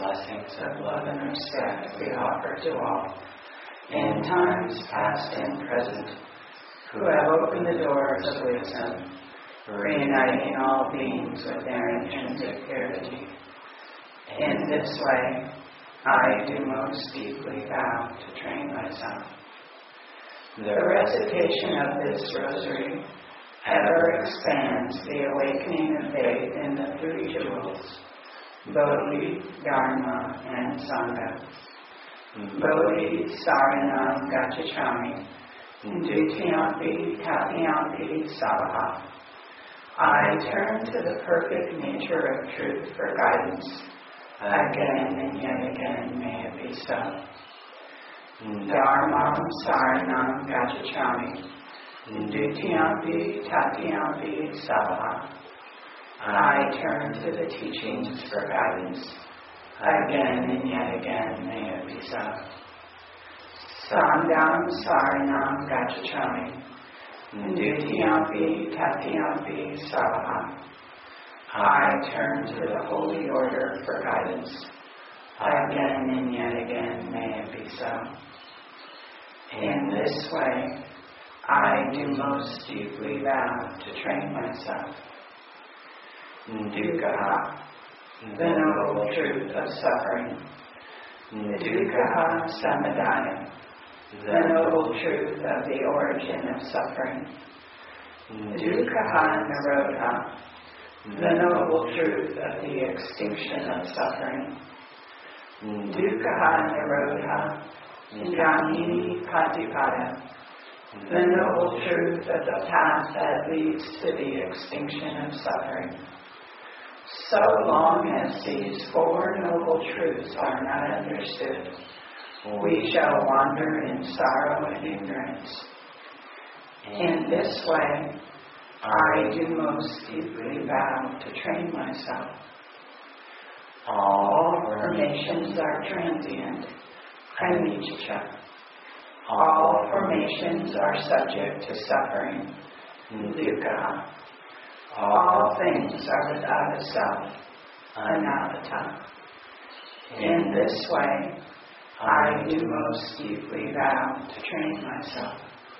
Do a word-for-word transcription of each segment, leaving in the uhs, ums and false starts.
blessings of love and respect we offer to all, in times past and present, who have opened the doors of wisdom, reuniting all beings with their intrinsic purity. In this way, I do most deeply vow to train myself. The recitation of this rosary ever expands the awakening of faith in the three jewels, Bodhi, Dharma, and Sangha. Bodhi, Saranam, Gacchami, Dutiyampi, Tatiyampi, Sabaha. I turn to the perfect nature of truth for guidance. Again and yet again may it be so. Dharma, Saranam, Gacchami, Dutiyampi, Tatiyampi, Sabaha. I turn to the teachings for guidance. Again and yet again may it be so. Sangam, Saranam, Gacchami, Dutiyampi, Tatiyampi, Sabaha. I turn to the holy order for guidance. Again and yet again may it be so. In this way, I do most deeply vow to train myself. Dukkha, the noble truth of suffering. Dukkha Samadaya, the noble truth of the origin of suffering. Dukkha Nirodha, the noble truth of the extinction of suffering. Dukkha Nirodha, Gamini Patipada, the noble truth of the path that leads to the extinction of suffering. So long as these four noble truths are not understood, we shall wander in sorrow and ignorance. In this way, I do most deeply vow to train myself. All formations are transient, anicca. All formations are subject to suffering, dukkha. All things are without a self, anatta. In this way, I do most deeply vow to train myself.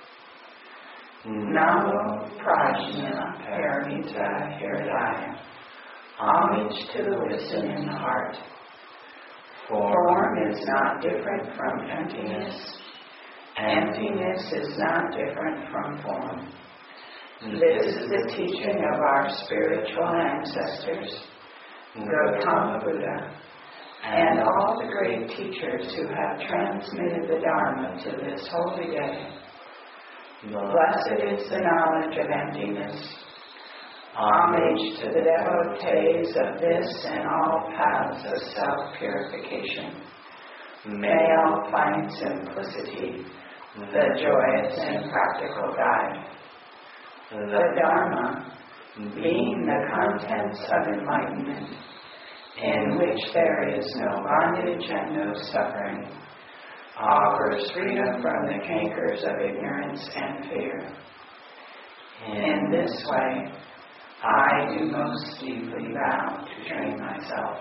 Namo Prajna Paramita Hridaya. Homage to the wisdom in the heart. Form is not different from emptiness. Emptiness is not different from form. This is the teaching of our spiritual ancestors, Gautama Buddha, and all the great teachers who have transmitted the Dharma to this holy day. Blessed is the knowledge of emptiness. Homage to the devotees of this and all paths of self-purification. May all find simplicity, the joyous and practical guide. The Dharma, being the contents of enlightenment, in which there is no bondage and no suffering, offers freedom from the cankers of ignorance and fear. In this way, I do most deeply vow to train myself.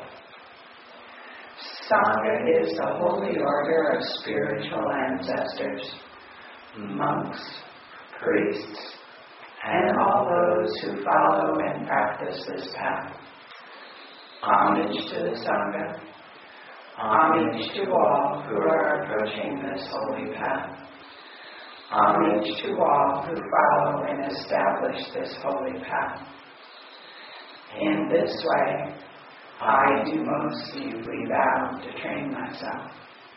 Sangha is the holy order of spiritual ancestors, monks, priests, and all those who follow and practice this path. Homage to the Sangha. Homage to all who are approaching this holy path. Homage to all who follow and establish this holy path. In this way, I do most deeply vow to train myself.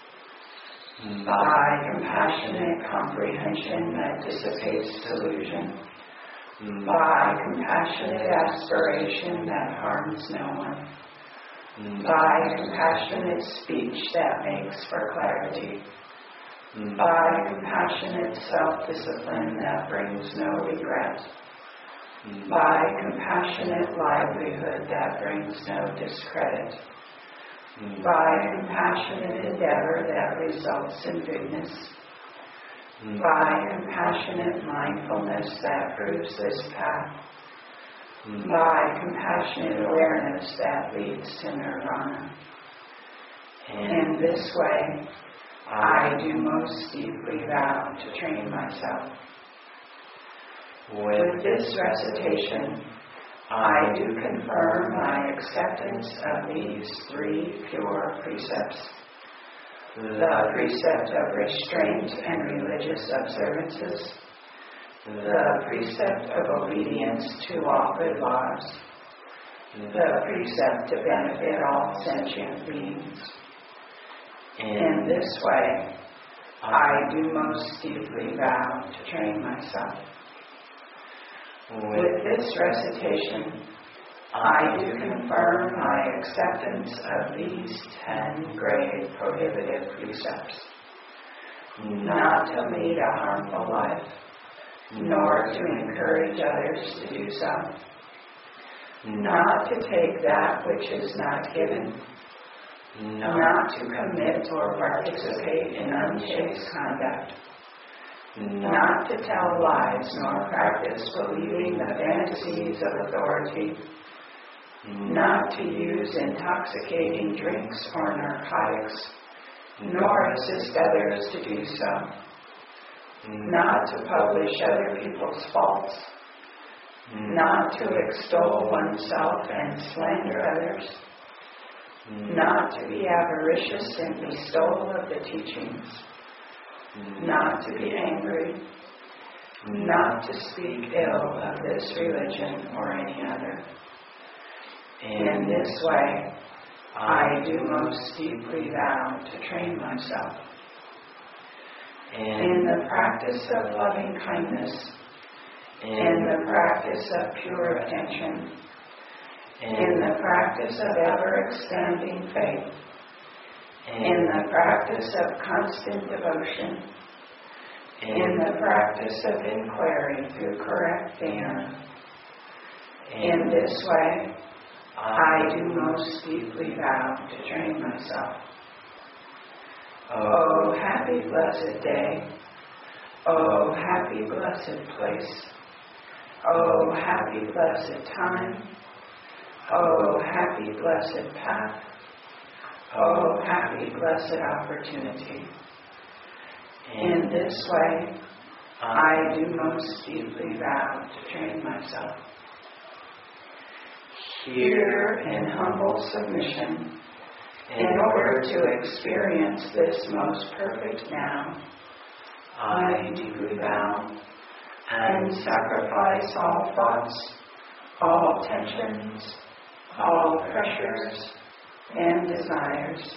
By compassionate comprehension that dissipates delusion, by compassionate aspiration that harms no one, by compassionate speech that makes for clarity, by compassionate self-discipline that brings no regret, by compassionate livelihood that brings no discredit, by compassionate endeavor that results in goodness, by compassionate mindfulness that proves this path, by compassionate awareness that leads to nirvana, In this way, I do most deeply vow to train myself. With this recitation, I do confirm my acceptance of these three pure precepts. The precept of restraint and religious observances, the precept of obedience to all good laws, the precept to benefit all sentient beings. In this way, I do most deeply vow to train myself. With this recitation, I do confirm my acceptance of these ten grave prohibitive precepts. Not to lead a harmful life, nor to encourage others to do so. Not to take that which is not given. Not to commit or participate in unchaste conduct. Not to tell lies nor practice believing the fantasies of authority. Not to use intoxicating drinks or narcotics, nor assist others to do so. Not to publish other people's faults. Not to extol oneself and slander others. Not to be avaricious in bestowal of the teachings. Not to be angry. Not to speak ill of this religion or any other. In this way, I do most deeply vow to train myself. In the practice of loving kindness, in the practice of pure attention, in the practice of ever-expanding faith, in the practice of constant devotion, in the practice of inquiry through correct theory. In this way, I do most deeply vow to train myself. Oh, happy blessed day. Oh, happy blessed place. Oh, happy blessed time. Oh, happy blessed path. Oh, happy blessed opportunity. In this way, I do most deeply vow to train myself. Here in humble submission, in order to experience this most perfect now, I deeply vow and sacrifice all thoughts, all tensions, all pressures and desires.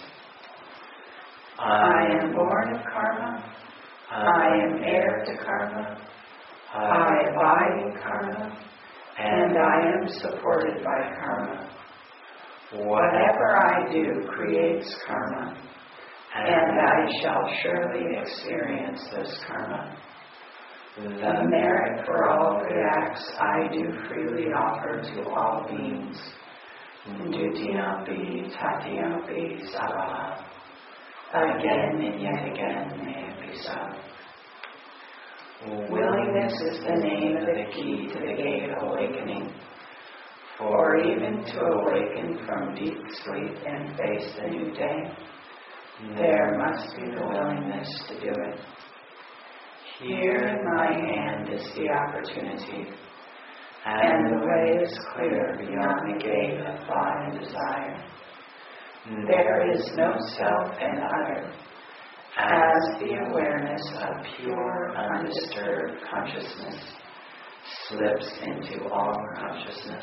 I am born of karma. I am heir to karma. I abide in karma. And I am supported by karma. Whatever I do creates karma, and I shall surely experience this karma. The merit for all good acts I do freely offer to all beings. Dutiyampi tatiyampi sabha. Again and yet again may it be so. Willingness is the name of the key to the gate of awakening. For even to awaken from deep sleep and face the new day, there must be the willingness to do it. Here in my hand is the opportunity, and the way is clear beyond the gate of thought and desire. There is no self and other, as the awareness of pure, undisturbed consciousness slips into all consciousness.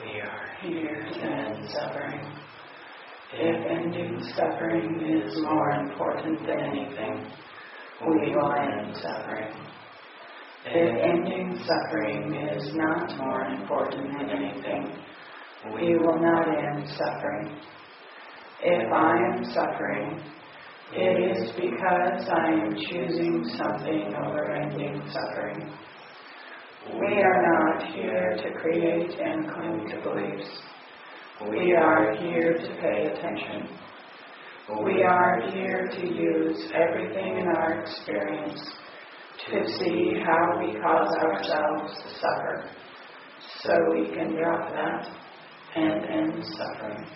We are here to end suffering. If ending suffering is more important than anything, we will end suffering. If ending suffering is not more important than anything, we will not end suffering. If I am suffering, it is because I am choosing something over ending suffering. We are not here to create and cling to beliefs. We are here to pay attention. We are here to use everything in our experience to see how we cause ourselves to suffer, so we can drop that and end suffering.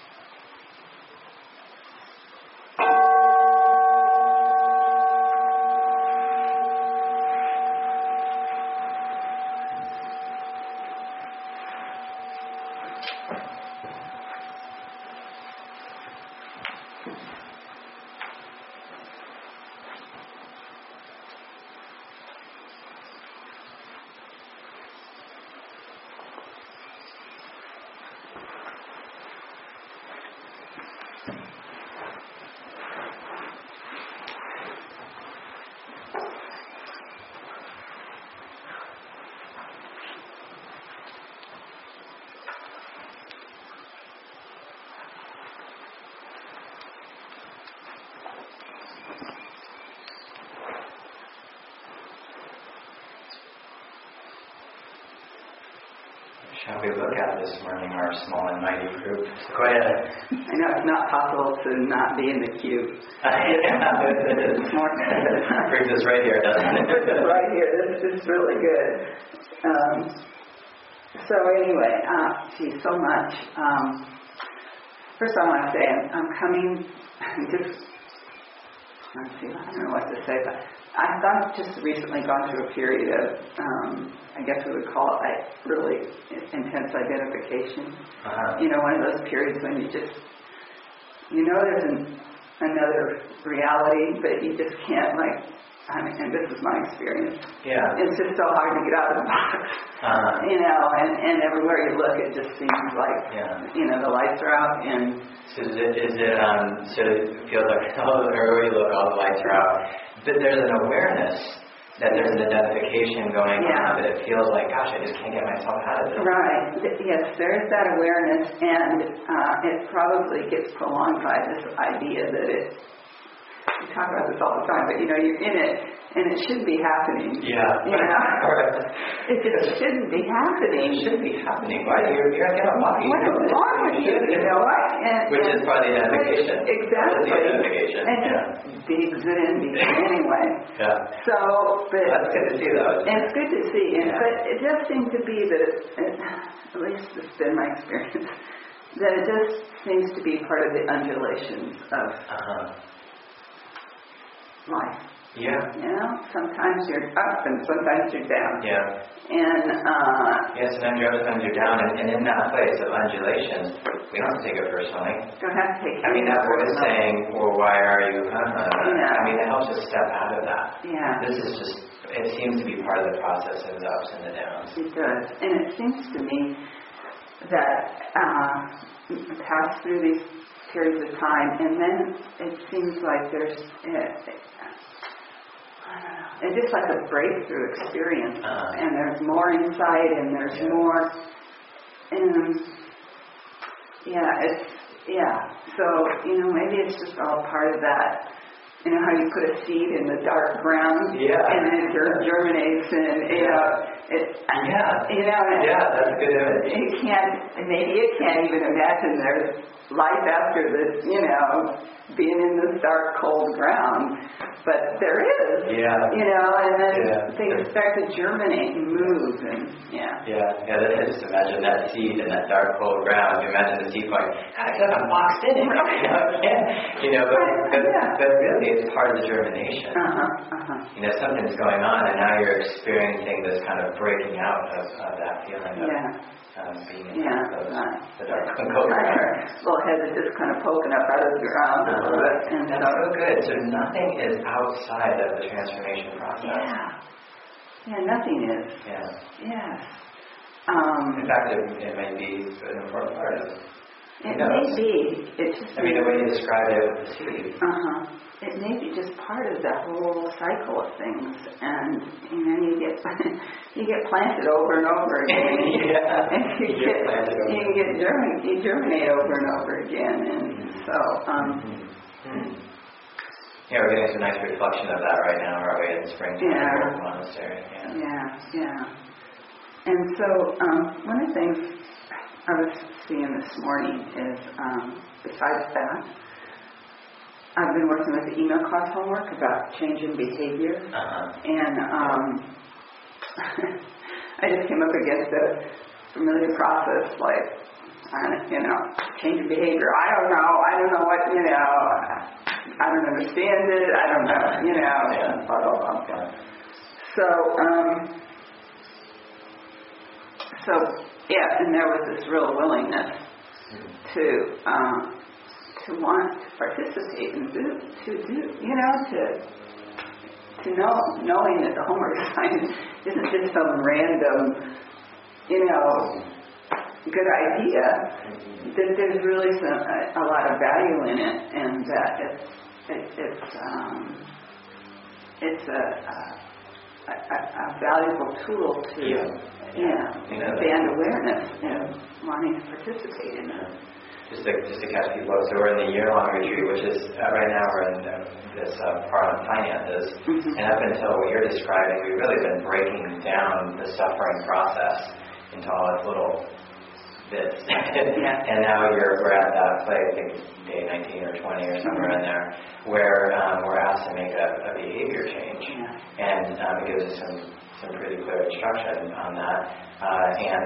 Shall we look at this morning our small and mighty group? Go ahead. I know it's not possible to not be in the queue. This morning. Brings us right here, doesn't it? Brings us right here. This is really good. Um, so anyway, uh, geez, so much. Um, first I want to say I'm, I'm coming, I'm just, let's see, I don't know what to say, but I've gone, just recently gone through a period of, um, I guess we would call it like really intense identification. Uh-huh. You know, one of those periods when you just, you know there's an, another reality, but you just can't like, I mean, and this is my experience. Yeah. It's just so hard to get out of the box. Uh-huh. You know, and, and everywhere you look, it just seems like, yeah. you know, the lights are out and... So is it, is it um, so it feels like everywhere you look, all the lights are out. But there's an awareness that there's an identification going yeah. on, but it feels like, gosh, I just can't get myself out of this. Right. Yes, there is that awareness, and uh, it probably gets prolonged by this idea that it, we talk about this all the time, but you know, you're in it, and it shouldn't be happening. Yeah. You know? It just shouldn't be happening. It shouldn't be happening. Why? You're, you're like, why? What is wrong with you? You know what? And, Which and, is part of the identification. Exactly. The identification. And just yeah. be exuding, be anyway. Yeah. So, but... That's good to see, though. And it's good to see. And, yeah. But it does seem to be that, it, at least it's been my experience, that it just seems to be part of the undulations of uh-huh. life. Yeah. You know, sometimes you're up and sometimes you're down. Yeah. And, uh... yeah, sometimes you're up, sometimes you're down. And, and in that place of undulations, we don't have to take it personally. Don't have to take it I mean, that voice saying, well, why are you... Uh, yeah. I mean, it helps us step out of that. Yeah. This is just... It seems to be part of the process of the ups and the downs. It does. And it seems to me that uh, pass through these periods of time, and then it seems like there's... Uh, I don't know. It's just like a breakthrough experience, uh-huh. and there's more insight, and there's yeah. more, and yeah, it's yeah. So you know, maybe it's just all part of that. You know how you put a seed in the dark ground, yeah, and then it germinates, and you know, it. Yeah, you know, yeah, that's a good image. It can't. Maybe it can't even imagine there's life after this. You know, being in this dark, cold ground. But there is, yeah. you know, and then yeah. things start to germinate and move, and yeah. Yeah, yeah. That, just imagine that seed in that dark, cold ground. You imagine the seed going, God, I feel like I'm boxed in it. You know, you know, but, but, yeah. but really, it's part of the germination. Uh huh. Uh huh. You know, something's going on, and now you're experiencing this kind of breaking out of, of that feeling of yeah. um, being in yeah. those, Right. the dark, cold ground. Little heads are just kind of poking up out of the ground a little bit, and that's so, so good. So nothing is outside of the transformation process. Yeah. Yeah, nothing is. Yeah. Yes. Um, In fact, it, it may be an important part of it. It may be. It just I mean, the way you describe it with the seed. Uh-huh. It may be just part of the whole cycle of things, and you know, you get you get planted over and over again, yeah. and you, you get, get you get germin, you germinate over and over again, and so. Um, mm-hmm. Yeah, we're getting some nice reflection of that right now, aren't we, in Springtime yeah. Monastery? Yeah, yeah, yeah. And so um, one of the things I was seeing this morning is, um, besides that, I've been working with the email class homework about changing behavior, uh-huh. and um, I just came up against a familiar process, like, you know, changing behavior. I don't know. I don't know what, you know, I don't understand it. I don't know, you know, yeah. blah, blah, blah, blah. So, um, so, yeah, and there was this real willingness to, um, to want to participate and do, to do, you know, to, to know, knowing that the homework assignment isn't just some random, you know, good idea, that there's really some, a, a lot of value in it, and that it's, it, it's, um, it's a, a, a, a valuable tool to, yeah, yeah, expand awareness and wanting to participate in it. Just to, just to catch people up, so we're in the year-long retreat, which is, uh, right now we're in uh, this uh, part on finances, mm-hmm. and up until what you're describing, we've really been breaking down the suffering process into all its little bits. yeah. And now you're, we're at that place, I think day nineteen or twenty or somewhere mm-hmm. in there, where um, we're asked to make a, a behavior change. Yeah. And um, it gives us some, some pretty clear instruction on that. Uh, and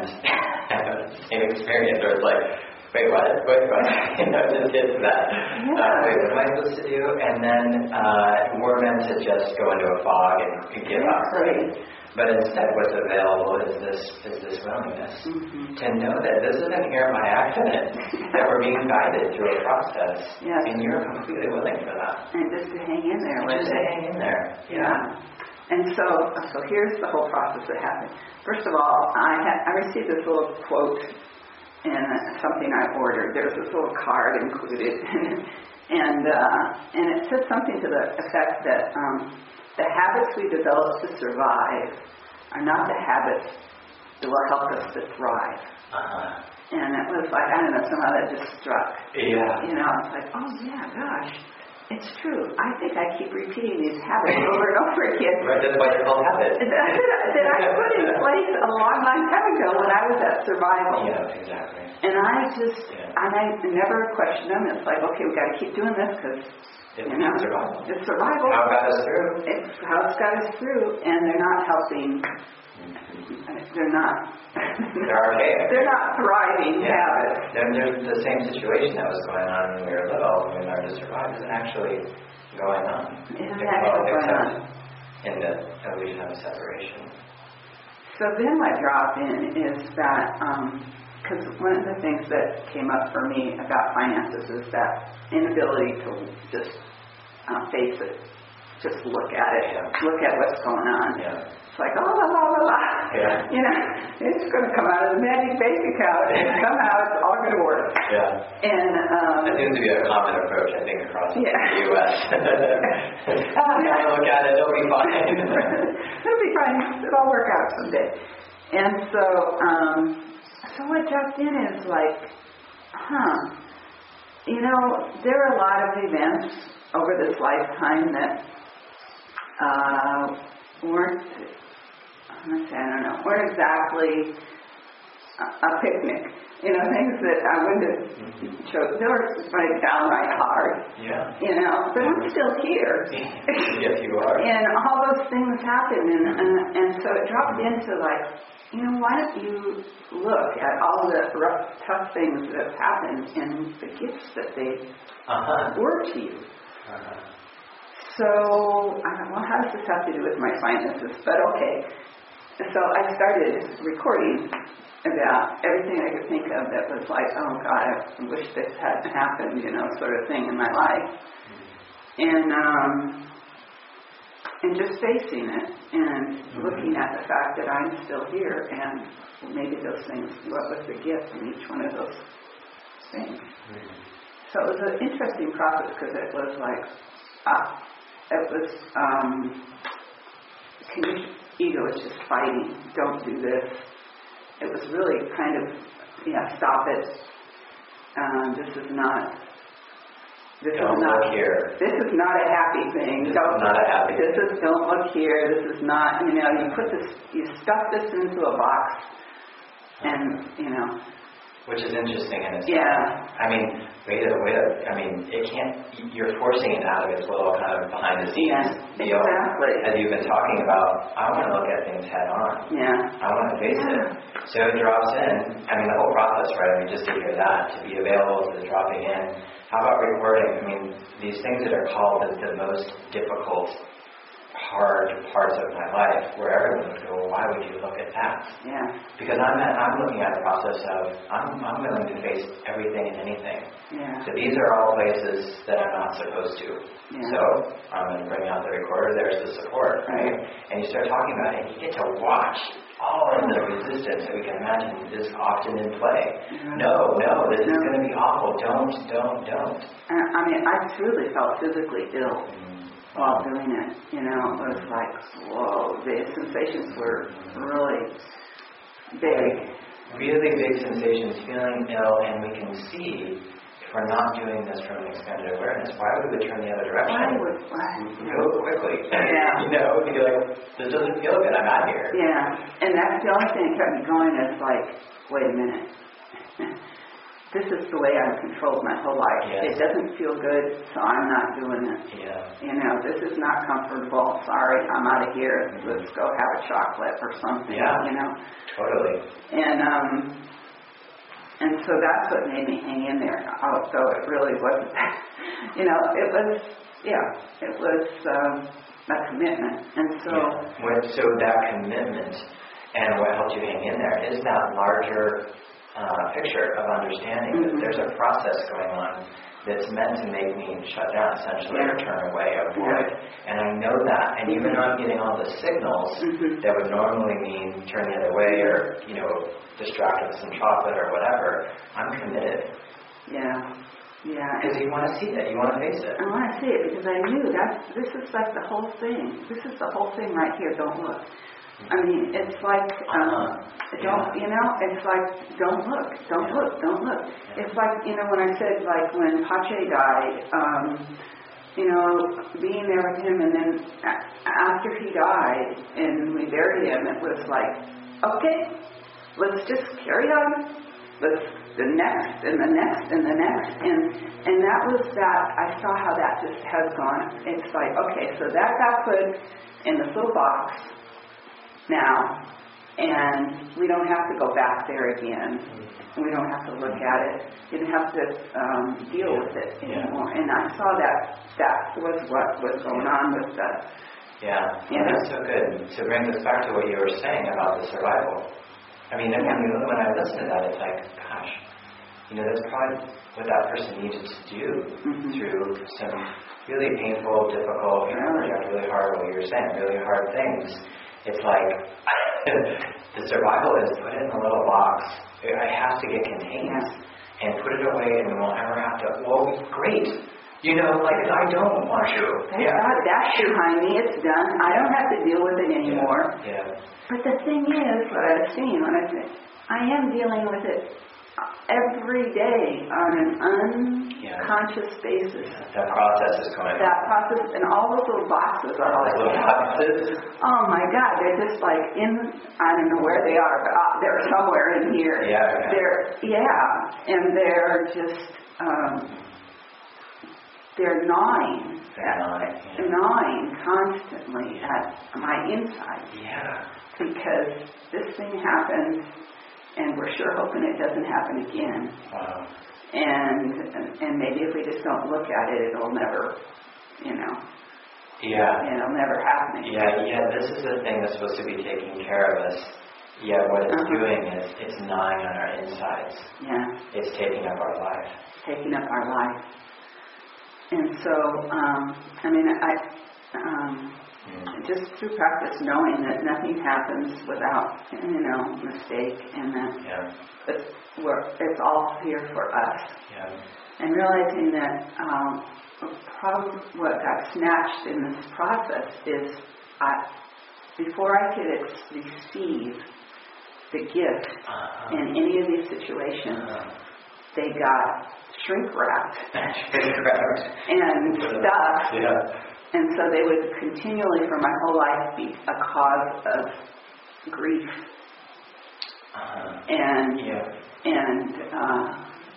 same experience where it's like, wait, what? Wait, what? You know, just get to that. Yeah. Uh, wait, what am I supposed to do? And then uh, we're meant to just go into a fog and, and give up, right? But instead, what's available is this is this willingness mm-hmm. to know that this isn't here by accident, that we're being guided through a process, yes. and you're completely willing for that. And just to hang in there with just it. to hang in there. Yeah. yeah. And so, so here's the whole process that happened. First of all, I had I received this little quote in something I ordered. There's this little card included, and uh, and it said something to the effect that um, the habits we develop to survive are not the habits that will help us to thrive. Uh-huh. And it was like, I don't know, somehow that just struck. Yeah. You know, it's like, oh yeah, gosh, it's true. I think I keep repeating these habits over and over again. Right, that's why they're called habits. that, that I put in place a long, long time ago when I was at survival. Yeah, exactly. And I just, yeah. and I never questioned them. It's like, okay, we've got to keep doing this because It's you know, survival. It's survival. How it got us through. It's how it's got us through, and they're not helping. They're not. They're archaic. They're not thriving yeah. habits. They're, they're the same situation that was going on when we were little, when we learned to survive, isn't actually going on. Isn't actually going on. In the illusion of separation. So then what dropped in is that, because um, one of the things that came up for me about finances is that inability to just uh, face it, just look at it, yeah. look at what's going on. Yeah. It's like, oh, la, la, la, la. Yeah. You know, it's going to come out of the magic bank account, and somehow it's all going to work. Yeah. And um, that seems to be a common approach, I think, across yeah. the U S oh, yeah. Look at it, it'll be fine. It'll be fine. It'll all work out someday. And so, um, so what dropped in is like, huh, you know, there are a lot of events over this lifetime that uh, weren't, I'm going to say, I don't know, weren't exactly a, a picnic. You know, things that I wouldn't have mm-hmm. chosen. They were like downright hard. Yeah. You know, but I'm still here. Yes, you are. And all those things happened, and, and and so it dropped into like, you know, why don't you look at all the rough, tough things that have happened and the gifts that they uh-huh. were to you. Uh-huh. So, I don't know, how does this have to do with my finances? But okay. So I started recording about everything I could think of that was like, oh God, I wish this hadn't happened, you know, sort of thing in my life. And um, and just facing it and mm-hmm. looking at the fact that I'm still here, and maybe those things, what was the gift in each one of those things. Mm-hmm. So it was an interesting process because it was like, ah, it was, um, ego was just fighting, don't do this. It was really kind of, yeah, stop it. Um, this is not, this don't is not, look here. This is not a happy thing. This don't, is not a happy This is, don't look here. This is not, you know, you put this, you stuff this into a box and, you know. Which is interesting in itself. Yeah. I mean, wait a, wait a, I mean, it can't, you're forcing it out of its little kind of behind the scenes yeah, deal. Exactly. As you've been talking about, I want to look at things head on. Yeah. I want to face yeah. it. So it drops in. I mean, the whole process, right? I mean, just to hear that, to be available to the dropping in. How about recording? I mean, these things that are called the, the most difficult, hard parts of my life, where everyone would go, well, why would you look at that? Yeah. Because I'm at, I'm looking at a process of I'm I'm willing to face everything and anything. Yeah. So these are all places that I'm not supposed to. Yeah. So I'm going to bring out the recorder. There's the support, right? And you start talking about it, and you get to watch all of the resistance that we can imagine is often in play. Mm-hmm. No, no, this no. is going to be awful. Don't, don't, don't. I mean, I truly felt physically ill. Mm-hmm. While doing it, you know, it was like, whoa, the sensations were really big. Really big sensations, feeling ill, and we can see if we're not doing this from an expanded awareness, why we would turn the other direction? Why would, why? Real quickly. Yeah. You know, we'd be like, this doesn't feel good, I'm out here. Yeah, and that's the only thing that kept me going is like, wait a minute. This is the way I've controlled my whole life. Yes. It doesn't feel good, so I'm not doing it. Yeah. You know, this is not comfortable. Sorry, I'm out of here. Let's go have a chocolate or something. Yeah. You know. Totally. And um, and so that's what made me hang in there. Oh, so it really wasn't. You know, it was. Yeah, it was um, a commitment, and so. Yeah. So that commitment and what helped you hang in there is that larger. Uh, picture of understanding mm-hmm. that there's a process going on that's meant to make me shut down, essentially, yeah. or turn away, avoid. Yeah. And I know that. And mm-hmm. even though I'm getting all the signals mm-hmm. that would normally mean turn the other way or, you know, distract with some chocolate or whatever, I'm committed. Yeah. Yeah. Because you want to see it. You want to face it. I want to see it because I knew that this is like the whole thing. This is the whole thing right here. Don't look. I mean, it's like, um, uh-huh. don't, yeah. you know, it's like, don't look, don't yeah. look, don't look. Yeah. It's like, you know, when I said, like, when Pache died, um, you know, being there with him, and then after he died, and we buried him, it was like, okay, let's just carry on. Let's, the next, and the next, and the next. And, and that was that, I saw how that just has gone. It's like, okay, so that got put in this little box, now, and we don't have to go back there again. We don't have to look at it. You don't have to um, deal with it anymore. And I saw that that was what was going on with the. Yeah, you well, know. That's so good. To bring us back to what you were saying about the survival. I mean, yeah. when, when I listen to that, it's like, gosh, you know, that's probably what that person needed to do mm-hmm. through some really painful, difficult, you know, really hard, what you were saying, really hard things. It's like the survival is put it in a little box. I have to get contained yeah. and put it away, and we won't ever have to. Well, great. You know, like I don't want to. Thank yeah. God, that's behind me. It's done. I don't have to deal with it anymore. Yeah. yeah. But the thing is, what I've seen when I say, I am dealing with it every day on an unconscious yeah. basis. That process is going on. That process, and all those little boxes are like, little boxes. Oh my God, they're just like in, I don't know where they are, but uh, they're somewhere in here. Yeah. yeah. They're, yeah, and they're just, um, they're gnawing, they're gnawing, yeah. gnawing constantly at my inside. Yeah. Because this thing happened, and we're sure hoping it doesn't happen again. Wow. And, and and maybe if we just don't look at it, it'll never, you know. Yeah. It'll never happen again. Yeah, yeah, this is the thing that's supposed to be taking care of us. Yeah, what it's uh-huh. doing is it's gnawing on our insides. Yeah. It's taking up our life. Taking up our life. And so, um, I mean, I, um, Mm. Just through practice, knowing that nothing happens without, you know, mistake, and that Yeah. it's, we're, it's all here for us. Yeah. And realizing that um, probably what got snatched in this process is I, before I could ex- receive the gift Uh-huh. in any of these situations, Uh-huh. they got shrink wrapped Shrink wrapped. and stuck. Yeah. And so they would continually, for my whole life, be a cause of grief Uh-huh. and Yeah. and uh,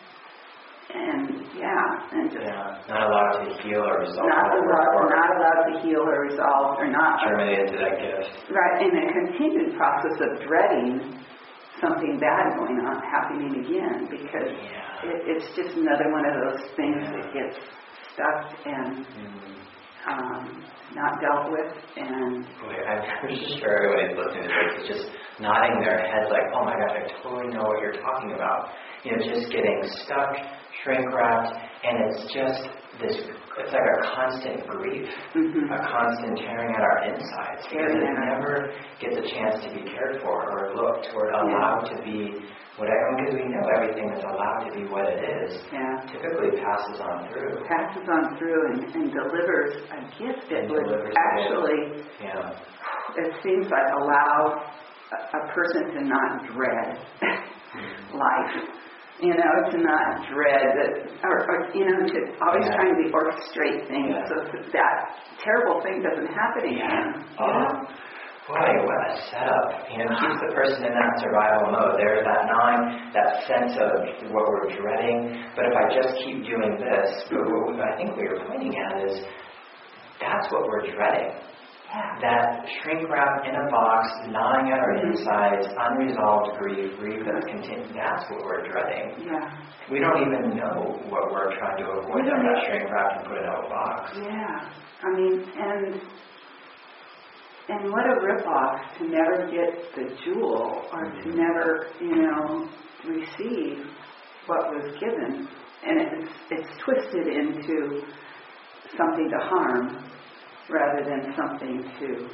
and yeah, and just Yeah. Not allowed to heal or resolve. not or, allowed, or not allowed to heal or resolve, or not germinate into that gift. right in a continued process of dreading something bad going on happening again, because Yeah. it, it's just another one of those things that gets stuck and Mm. um, not dealt with. And Boy, I'm just sure everybody's listening to this is just nodding their heads like, oh my gosh, I totally know what you're talking about. You know, just getting stuck, shrink wrapped, and it's just this, it's like a constant grief, mm-hmm. a constant tearing at our insides, because Tearing it at our- never gets a chance to be cared for or looked or allowed to be whatever, because we know everything that's allowed to be what it is yeah, typically passes on through. passes on through and, and delivers a gift that And would delivers a actually, Yeah. it seems like, allow a, a person to not dread life. You know, to not dread that, or, or you know, to always Yeah. trying to orchestrate things Yeah. so that that terrible thing doesn't happen again. Yeah. Oh, boy, what a setup. You know, keeps the person in that survival mode. There's that gnawing, that sense of what we're dreading. But if I just keep doing this, but what we, I think what you're pointing at is that's what we're dreading. Yeah. That shrink wrap in a box, gnawing at our insides, unresolved grief, grief that's continuing. That's what we're dreading. Yeah. We don't even know what we're trying to avoid We in don't that even- shrink wrap and put it in a box. Yeah. I mean, and and what a ripoff to never get the jewel, or to never, you know, receive what was given, and it's it's twisted into something to harm rather than something to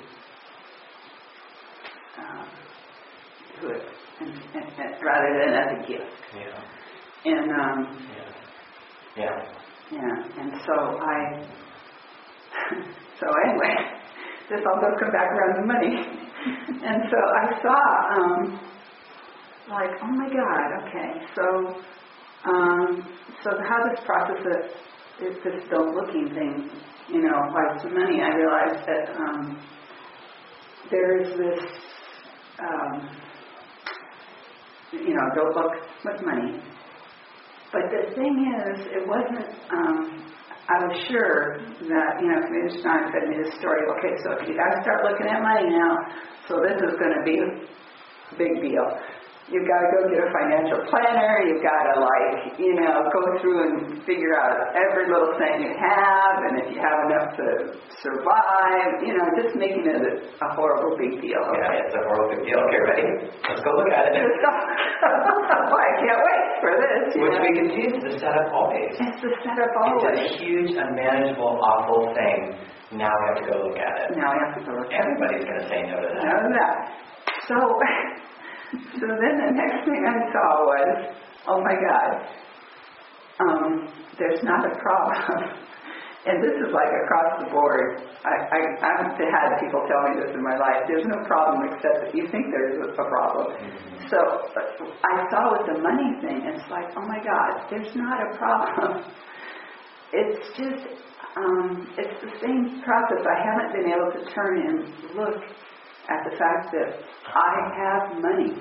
um, to it, and, and, and rather than as a gift. Yeah. And um, Yeah. Yeah. yeah, and so I, so anyway, this all does come back around to money. And so I saw, um, like, oh my God, okay, so, um, so how this process of is this still looking thing, you know, applies to money, I realized that um, there's this, um, you know, don't look with money. But the thing is, it wasn't, um, I was sure that, you know, Community Stein said me this story, okay, so if you guys start looking at money now, so this is going to be a big deal. You've got to go get a financial planner, you've got to, like, you know, go through and figure out every little thing you have, and if you have enough to survive, you know, just making it a, a horrible big deal. Yeah, it's a horrible big deal. Okay, ready? Let's go look at it. Well, I can't wait for this. You Which know? we can see is the setup always. It's the setup It's always. a huge, unmanageable, awful thing. Now we have to go look at it. Now I have to go look at it. Everybody's going to say no to that. Know that. So, so then the next thing I saw was, oh my God, um, there's not a problem. And this is like across the board. I, I, I've had people tell me this in my life. There's no problem except that you think there's a problem. Mm-hmm. So I saw with the money thing, it's like, oh my God, there's not a problem. It's just, um, it's the same process. I haven't been able to turn and look at the fact that I have money.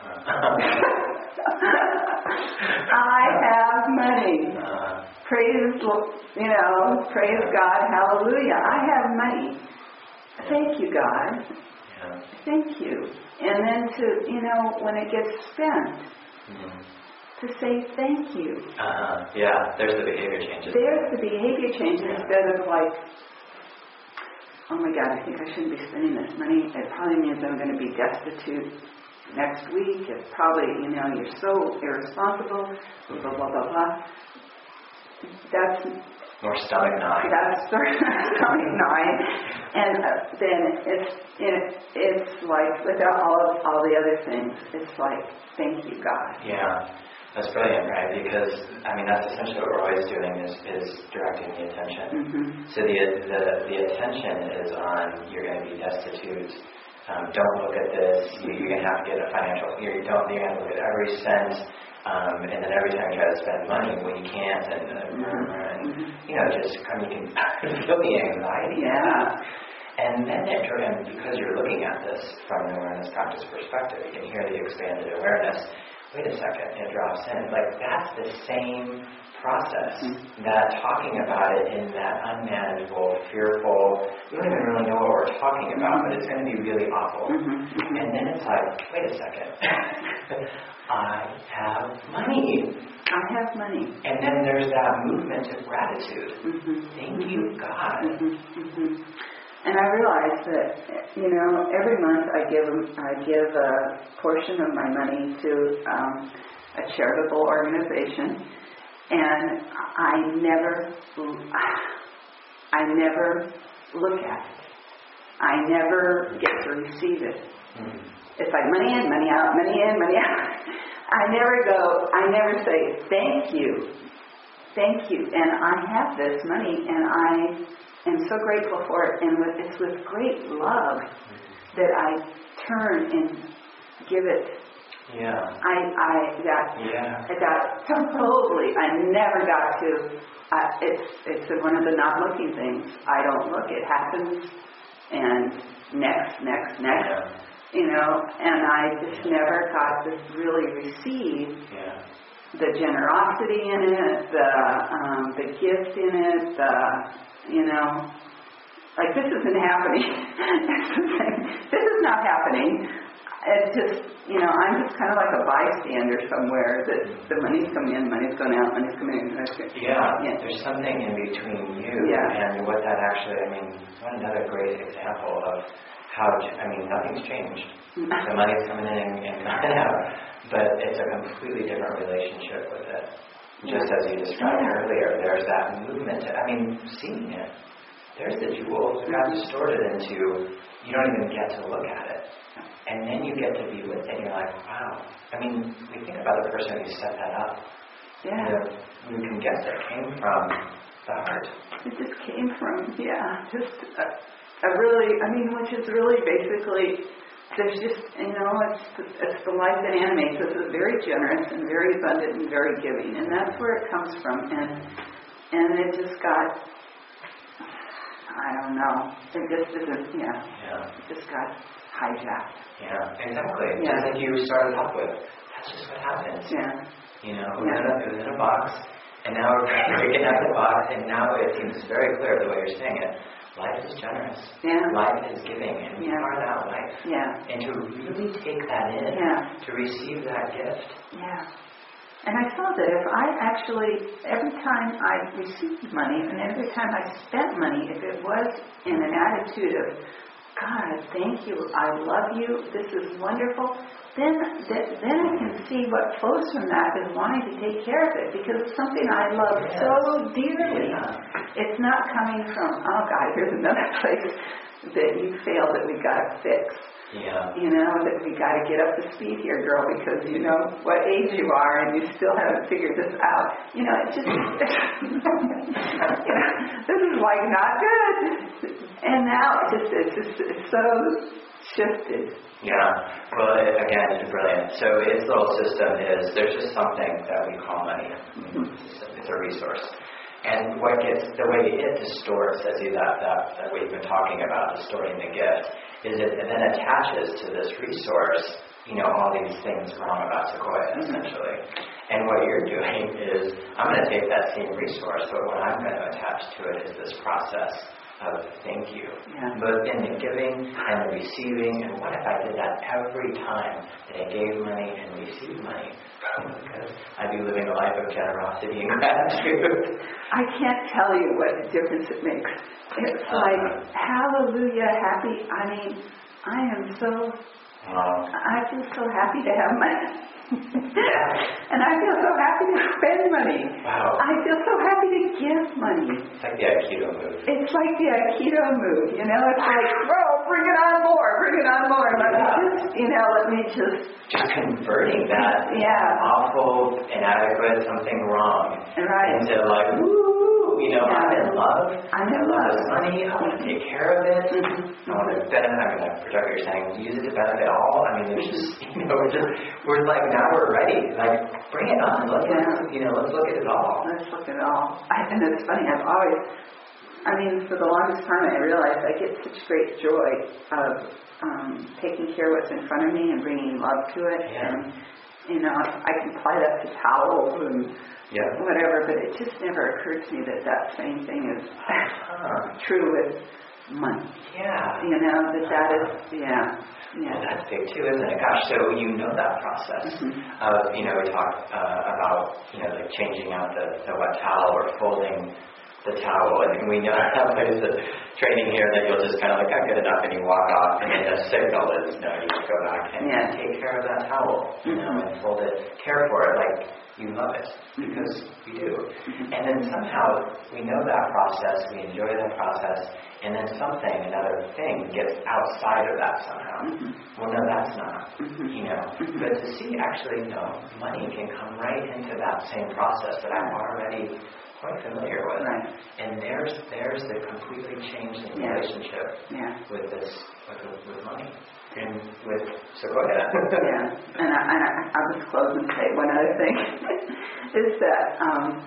I have money. Uh, Praise, you know, praise God, hallelujah. I have money. Thank you, God. yeah. Thank you. And then to, you know, when it gets spent, Mm-hmm. to say thank you. Uh-huh. Yeah, there's the behavior changes. There's the behavior change instead of like, oh my God, I think I shouldn't be spending this money. It probably means I'm going to be destitute next week. It's probably, you know, you're so irresponsible, blah, blah, blah, blah, blah. That's, More stomach gnawing. That's stomach gnawing. And uh, then it's it, it's like without all of, all the other things, it's like, thank you, God. Yeah. That's brilliant, right? Because, I mean, that's essentially what we're always doing is, is directing the attention. Mm-hmm. So the, the the attention is on, you're going to be destitute. Um, don't look at this. You, you're going to have to get a financial, you don't, you're going to have to look at every cent. Um, and then every time you try to spend money when you can't, and, uh, and you know, just, I mean, you can feel the anxiety. Yeah. And then it, and because you're looking at this from an awareness practice perspective, you can hear the expanded awareness. Wait a second, it drops in. Like, that's the same process mm-hmm. that talking about it in that unmanageable, fearful, you don't even really know what we're talking about, but it's going to be really awful. Mm-hmm. And then it's like, wait a second, I have money. I have money. And then there's that movement of gratitude. Mm-hmm. Thank you, God. Mm-hmm. Mm-hmm. And I realize that, you know, every month I give I give a portion of my money to um, a charitable organization, and I never, I never look at it. I never get to receive it. Mm-hmm. It's like money in, money out, money in, money out. I never go. I never say thank you, thank you, and I have this money, and I. I'm so grateful for it, and with, it's with great love that I turn and give it. Yeah. I I got yeah. I got totally. I never got to. Uh, it's it's one of the not looking things. I don't look. It happens, and next, next, next. Yeah. You know, and I just never got to really receive. Yeah. The generosity in it, the um, the gift in it, the you know, like this isn't happening. This is not happening. It's just, you know, I'm just kind of like a bystander somewhere that the money's coming in, money's going out, money's coming in. Money's going yeah, yeah, there's something in between you yeah. and what that actually, I mean, what another great example of how, I mean, nothing's changed. The money's coming in and coming out, but it's a completely different relationship with it. Just as you described yeah. earlier, there's that movement. To, I mean, seeing it. There's the jewel. It got distorted into, you don't even get to look at it. And then you get to be with it, and you're like, wow. I mean, we think about the person who set that up. Yeah. You know, we can guess it came from the heart. It just came from, yeah, just a, a really, I mean, which is really basically... There's just, you know, it's the, it's the life that animates us. It's very generous and very abundant and very giving, and that's where it comes from. And and it just got, I don't know, it just isn't, yeah, yeah. it just got hijacked. Yeah, exactly. Yeah. Just like you started off with. That's just what happens. Yeah. You know, it was, yeah. in a, it was in a box, and now we're breaking out of the box, and now it seems very clear the way you're saying it. Life is generous. Yeah. Life is giving, and we yeah. are that life. Yeah. And to really take that in, yeah. to receive that gift. Yeah. And I saw that if I actually, every time I received money, and every time I spent money, if it was in an attitude of, God, thank you, I love you, this is wonderful, then th- then I can see what flows from that is wanting to take care of it, because it's something I love yes. so dearly. Yeah. It's not coming from, oh God, here's another place that you failed that we got to fix. Yeah. You know, that we got to get up to speed here, girl, because you know what age you are and you still haven't figured this out. You know, it's just, you know, this is like not good. And now it's just, it's just it's so shifted. Yeah. Well, it, again, it's brilliant. So its little system is, there's just something that we call money. Mm-hmm. It's a resource. And what gets, the way it distorts, as you that, that, that we've been talking about, distorting the gift, is it then attaches to this resource, you know, all these things wrong about Sequoia, essentially. And what you're doing is, I'm going to take that same resource, but what I'm going to attach to it is this process of thank you. Yeah. Both in the giving and the receiving. And what if I did that every time that I gave money and received money? Because I'd be living a life of generosity and gratitude. I can't tell you what difference it makes. It's uh-huh. like, hallelujah, happy. I mean, I am so Wow. I feel so happy to have money. Yeah. And I feel so happy to spend money. Wow. I feel so happy to give money. It's like the Aikido move. It's like the Aikido move, you know? It's like, well, bring it on more, bring it on more. Let me just, you know, let me just... Just converting that Yeah. awful, inadequate, something wrong Right. into like, woo, you know, Yeah. I'm in love. I'm in I love love. this money. I want to take care of it. Mm-hmm. I want to benefit. I'm going to project what you're saying. Use it to benefit all. I mean, there's just, you know, we're just, we're like, now we're ready. Like, bring it on. Let's, Yeah. you know, let's look at it all. Let's look at it all. I, and it's funny, I've always, I mean, for the longest time I realized I get such great joy of um, taking care of what's in front of me and bringing love to it. Yeah. And, you know, I can apply that to towels and Yeah. whatever, but it just never occurred to me that that same thing is Uh-huh. true with money. Yeah. You know, that that is, yeah. Well, Yeah. that's big too, isn't it? Gosh, so you know that process Mhm. of, you know, we talked uh, about, you know, like changing out the, the wet towel or folding the towel, and we know that there's a training here that you'll just kind of like, I'm good enough, and you walk off, and then the signal is, no, you go back and Yeah. take care of that towel, you know, Mhm. and fold it, care for it like you love it, because you do. Mhm. And then somehow we know that process, we enjoy that process, and then something, another thing, gets outside of that somehow. Mhm. Well, no, that's not, Mhm. you know. Mhm. But to see actually, no, money can come right into that same process that I'm already quite familiar with. Right. And there's there's the completely changed in Yeah. relationship Yeah. with this, with, with money, and with Sequoia. Yeah, and I, and I, I'll just close and say one other thing, is that um,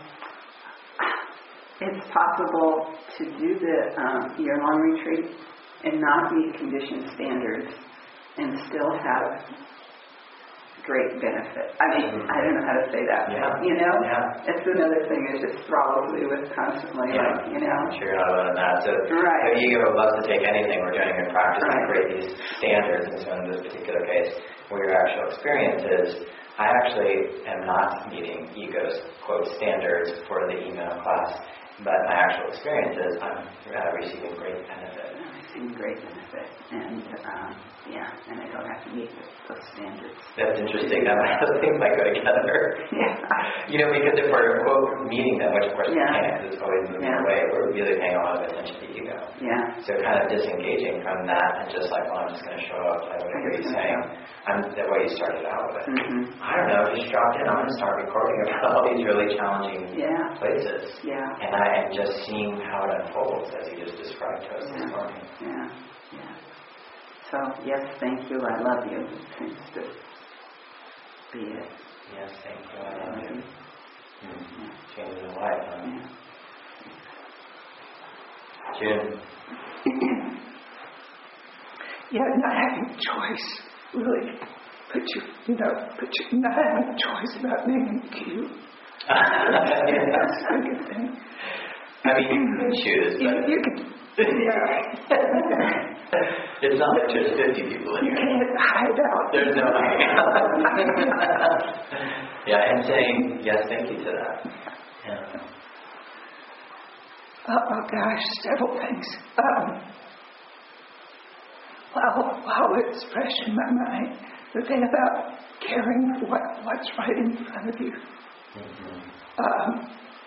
it's possible to do the um, year-long retreat and not meet condition standards and still have great benefit. I mean, Mhm. I don't know how to say that, Yeah. you know? Yeah. It's another thing that just thralls me with constantly, Yeah. like, you know? I'm sure you're not alone in that. So Right. the ego loves to take anything we're doing in practice Right. and create these standards. And so in this particular case, where your actual experience is, I actually am not meeting ego's, quote, standards for the email class, but my actual experience is I'm uh, receiving great benefit. I'm seeing great benefit, and um, yeah, and I don't have to meet those standards. That's interesting. That might, those things might go together. Yeah. You know, because if we're, quote, meeting them, which of course Yeah. we can't, because it's always moving Yeah. away, we're really paying a lot of attention to ego. Yeah. So kind of disengaging from that and just like, well, I'm just going to show up like what you're saying. I'm the way you started out with. Mm-hmm. I don't know, just dropped in, I'm going to start recording about all these really challenging Yeah. places. Yeah. And I am just seeing how it unfolds as you just described to us Yeah. this morning. Yeah. Yeah. So, yes, thank you, I love you. Seems to be it. Yes, thank you, I love you. Yeah. Hmm. Changing the life, huh? Yeah. June. Yeah, not having a choice really put you, you know, put you not having a choice about being cute. That's a good thing. I mean, you can choose, You, but you could, yeah. it's not like there's fifty people in You here. can't hide out. There's no Yeah, and saying, yes, thank you to that. Yeah. Oh, oh gosh, several things. Um, while, while it's fresh in my mind, the thing about caring for what, what's right in front of you. Mm-hmm. Um,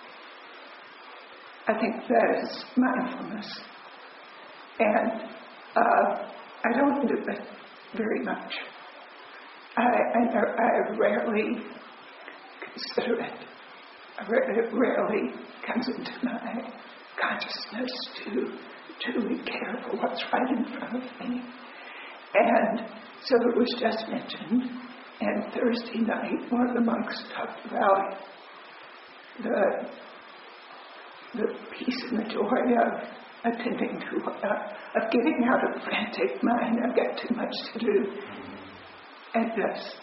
I think that is mindfulness. And uh, I don't do it very much. I, I, I rarely consider it. I rarely, it rarely comes into my consciousness to truly care for what's right in front of me. And so it was just mentioned, and Thursday night one of the monks talked about the the peace and the joy of attending to, uh, of getting out of frantic mind. I've got too much to do, and just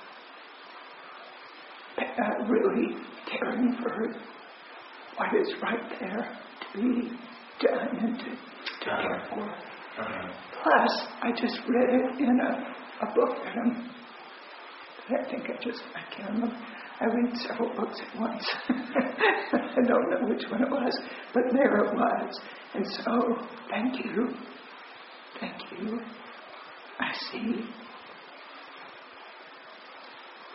uh, really caring for what is right there to be done and to, to care for. Uh-huh. Plus, I just read it in a, a book that I'm, I think I just, I can't remember. I read several books at once. I don't know which one it was, but there it was. And so, thank you. Thank you. I see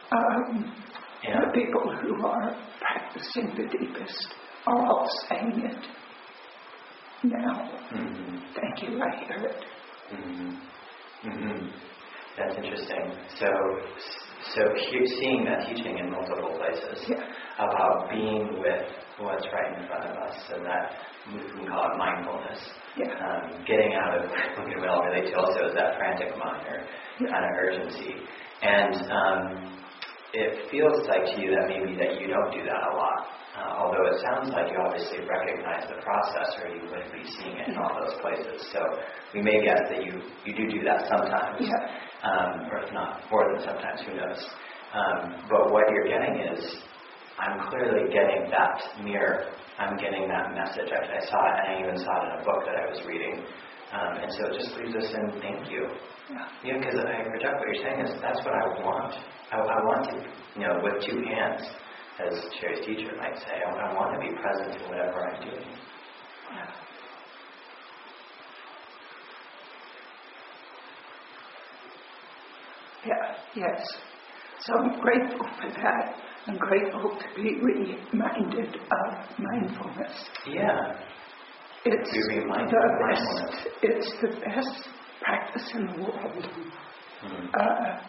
Um, Yeah. The people who are practicing the deepest are all saying it now. Mm-hmm. Thank you, I hear it. Mm-hmm. Mm-hmm. That's interesting. So, so here, seeing that teaching in multiple places Yeah. about being with what's right in front of us, and that we can call it mindfulness. Yeah. Um, getting out of what we all relate to also is that frantic mind or Yeah. kind of urgency. And um, it feels like to you that maybe that you don't do that a lot. Uh, although it sounds like you obviously recognize the process, or you would be seeing it in all those places. So we may guess that you, you do do that sometimes, Yeah. um, or if not more than sometimes, who knows. Um, but what you're getting is, I'm clearly getting that mirror. I'm getting that message. I, I saw it, and I even saw it in a book that I was reading. Um, and so it just leaves us in thank you. Yeah. You know, because I project what you're saying is that's what I want. I, I want to, you know, with two hands, as Sherry's teacher might say, I, I want to be present in whatever I'm doing. Yeah. Yeah, yes. So I'm grateful for that. I'm grateful to be reminded of mindfulness. Yeah. It's Be reminded the of best. mindfulness. It's the best practice in the world. Mm. Uh,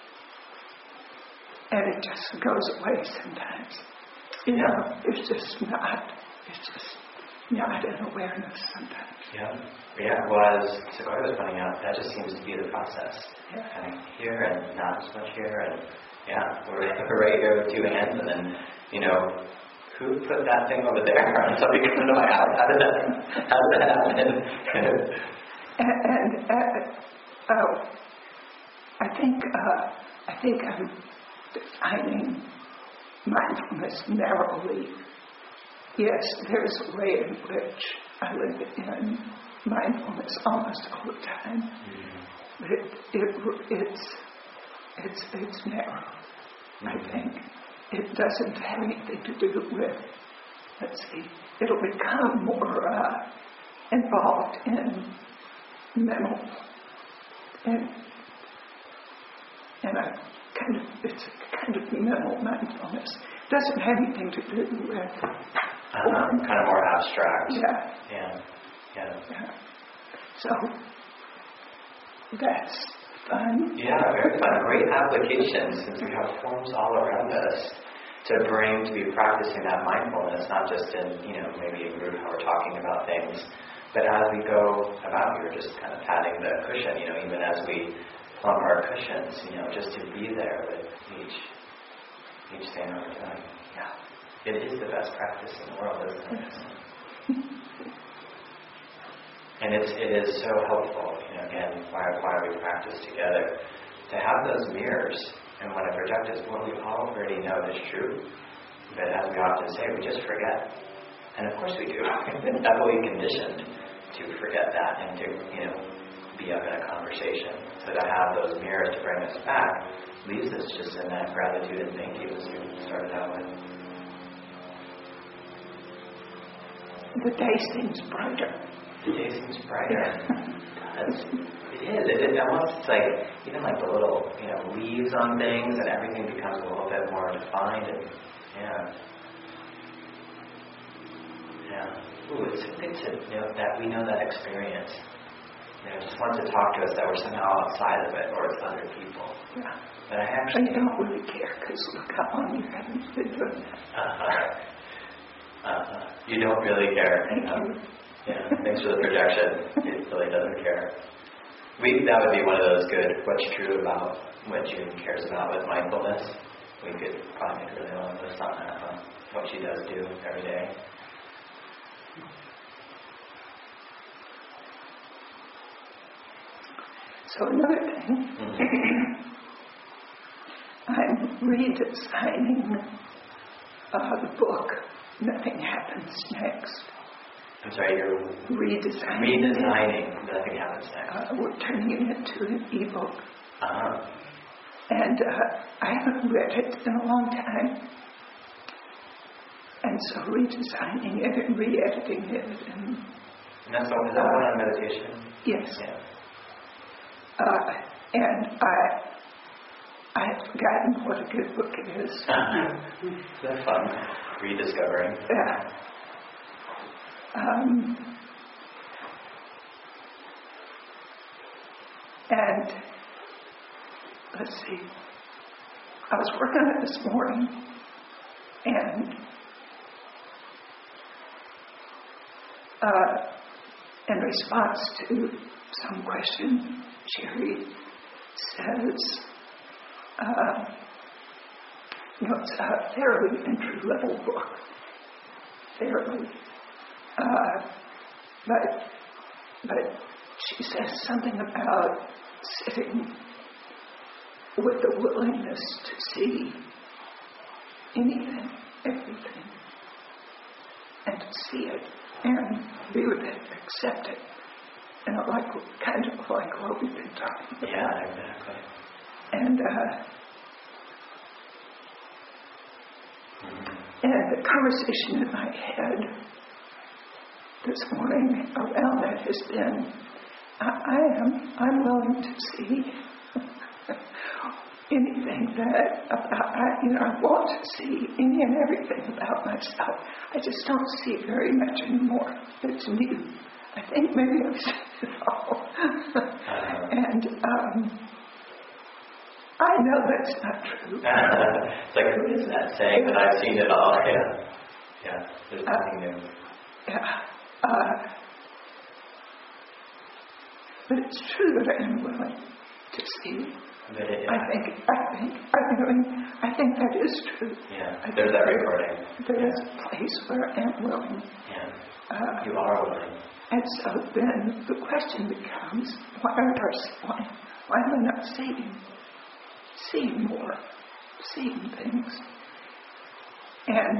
and it just goes away sometimes. You Yeah. know, it's just not, it's just not an awareness sometimes. Yeah. Yeah. Well, as Sequoia was pointing out, that just seems to be the process. Yeah. Kind of here and not as much here, and yeah, we're, we're right here with two hands, and then, you know, who put that thing over there? Somebody come to my house. How did that? How did that happen? And, and uh, uh, I think uh, I think I'm defining mindfulness narrowly. Yes, there's a way in which I live in mindfulness almost all the time, Mm-hmm. but it, it it's it's it's narrow. Mm-hmm. I think it doesn't have anything to do with. Let's see, it'll become more uh, involved in mental and and a kind of it's a kind of mental mindfulness. It doesn't have anything to do with Uh-huh. Kind of more abstract. yeah. Yeah. Yeah. Yeah. So that's fun. Yeah, very fun. Great application, since we have forms all around us to bring, to be practicing that mindfulness, not just in, you know, maybe in group how we're talking about things, but as we go about, we were just kind of patting the cushion, you know, even as we plumb our cushions, you know, just to be there with each, each thing that we're doing. Yeah. It is the best practice in the world, isn't it? And it's, it is so helpful, you know, again, why, why we practice together, to have those mirrors. And when I project is what we already know is true, but as we often say, we just forget. And of course we do. We've been heavily conditioned to forget that and to, you know, be up in a conversation. So to have those mirrors to bring us back leaves us just in that gratitude and thank you as you started out with. The day seems brighter. The day seems brighter. It's, it is. It is almost it's like, even like the little, you know, leaves on things, and everything becomes a little bit more defined. And yeah, yeah. Ooh, it's so good to know that we know that experience. You know, just want to talk to us that we're somehow outside of it, or it's other people. Yeah. But I And actually you don't really care because look how long you haven't been doing that. Uh-huh. Uh-huh. You don't really care. Thank um, you. Yeah, thanks for the projection. It really doesn't care. We that would be one of those good what's true about what June cares about with mindfulness. We could probably make a really long list on that, on what she does do every day. So another thing, Mm-hmm. I'm redesigning uh, the book. Nothing happens next. I'm sorry, you're Redesigning. redesigning. Nothing happens next. Uh, we're turning it into an ebook, Uh-huh. and uh, I haven't read it in a long time. And so redesigning it and re-editing it, and And that's all, is that one on meditation? yes. Yeah. Uh, and I, I've forgotten what a good book it is. That's fun. Rediscovering. Yeah. Um, and let's see. I was working on it this morning, and uh, in response to some question, Sherry says, uh, you know, it's a fairly entry-level book, fairly, uh, but, but she says something about sitting with the willingness to see anything, everything, and to see it, and be with it, accept it, you know, like, kind of like what we've been talking about. Yeah, exactly. And, uh, and the conversation in my head this morning around that has been, I, I am, I'm willing to see anything that, about, I, you know, I want to see any and everything about myself. I just don't see it very much anymore. It's new. I think maybe I've seen it all. And um, I know that's not true. It's like, who is that saying that I've seen it all? Yeah. Yeah, there's nothing new. Yeah. Uh, but it's true that I am willing to see. But it, yeah. I think, I think, I mean, I think that is true. Yeah, I there's that recording. There is Yeah. a place where I am willing. Yeah, Uh, you are willing. and so then the question becomes, why are our, why, why am I not seeing, seeing more, seeing things? And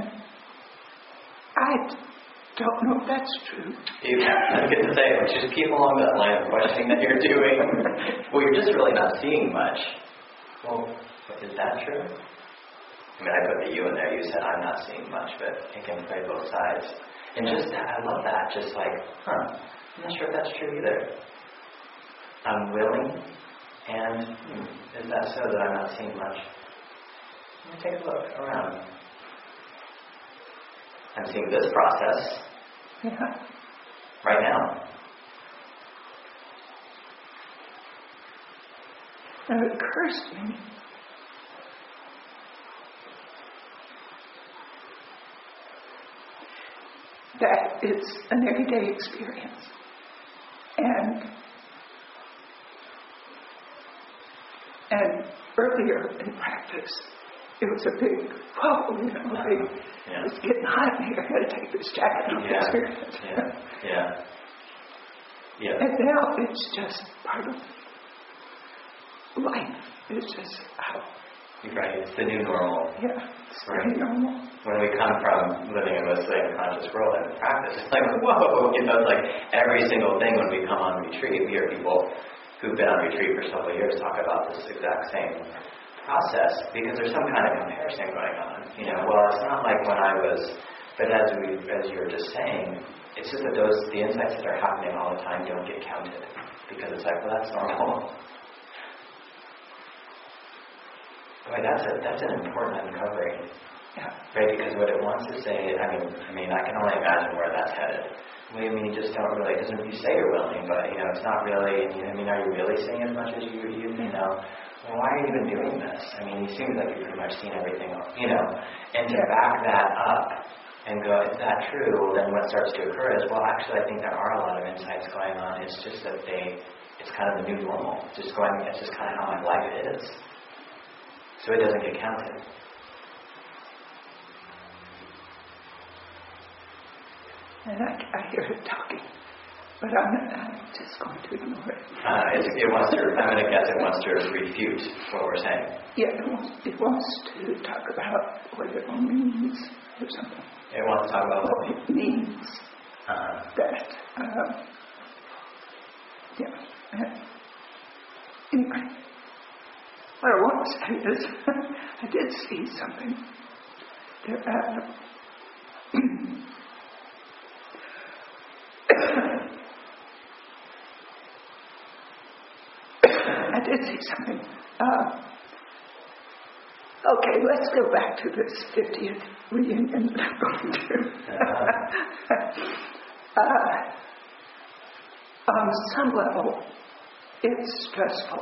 I don't know if that's true. Yeah, I was going to say, just keep along that line of questioning that you're doing. Well, you're just really not seeing much. Well, is that true? I mean, I put the you in there. You said I'm not seeing much, but it can play both sides. And just that, I love that. Just like, huh, I'm not sure if that's true either. I'm willing, and hmm, is that so that I'm not seeing much? Let me take a look around. I'm seeing this process. Yeah. Right now. And it occurs to me that it's an everyday experience. And and earlier in practice, it was a big, whoa, you know, a big, yeah. it's getting hot in here, I gotta take this jacket off Yeah. experience. Yeah. Yeah. Yeah. And now it's just part of life. It's just how, You're right. It's the new normal. yeah, it's Right. very normal. When we come from living in mostly unconscious world and practice, it's like, whoa, you know, it's like every single thing when we come on retreat, we hear people who've been on retreat for several years talk about this exact same process because there's some kind of comparison going on. You know, well, it's not like when I was, but as we, as you were just saying, it's just that those, the insights that are happening all the time don't get counted because it's like, well, that's normal. Boy, that's a, that's an important uncovering. Yeah. Right, because what it wants to say, I mean, I mean, I can only imagine where that's headed. Well, I mean, you just don't really, because you say you're willing, but, you know, it's not really, I mean, are you really seeing as much as you, you, you know, well, why are you even doing this? I mean, it seems like you've pretty much seen everything, you know, and to back that up and go, is that true? Well, then what starts to occur is, well, actually, I think there are a lot of insights going on. It's just that they, it's kind of the new normal. It's just going, it's just kind of how my life is. So it doesn't get counted. And I, I hear it talking, but I'm, I'm just going to ignore it. Uh, it, it wants to, I'm going to guess it wants to refute what we're saying. Yeah, it wants, it wants to talk about what it means or something. It wants to talk about what it means uh, that, uh, yeah. Uh, anyway, what I want to say is, I did see something. There, uh, I did see something. Uh, Okay, let's go back to this fiftieth reunion that I'm going to. uh, on some level, it's stressful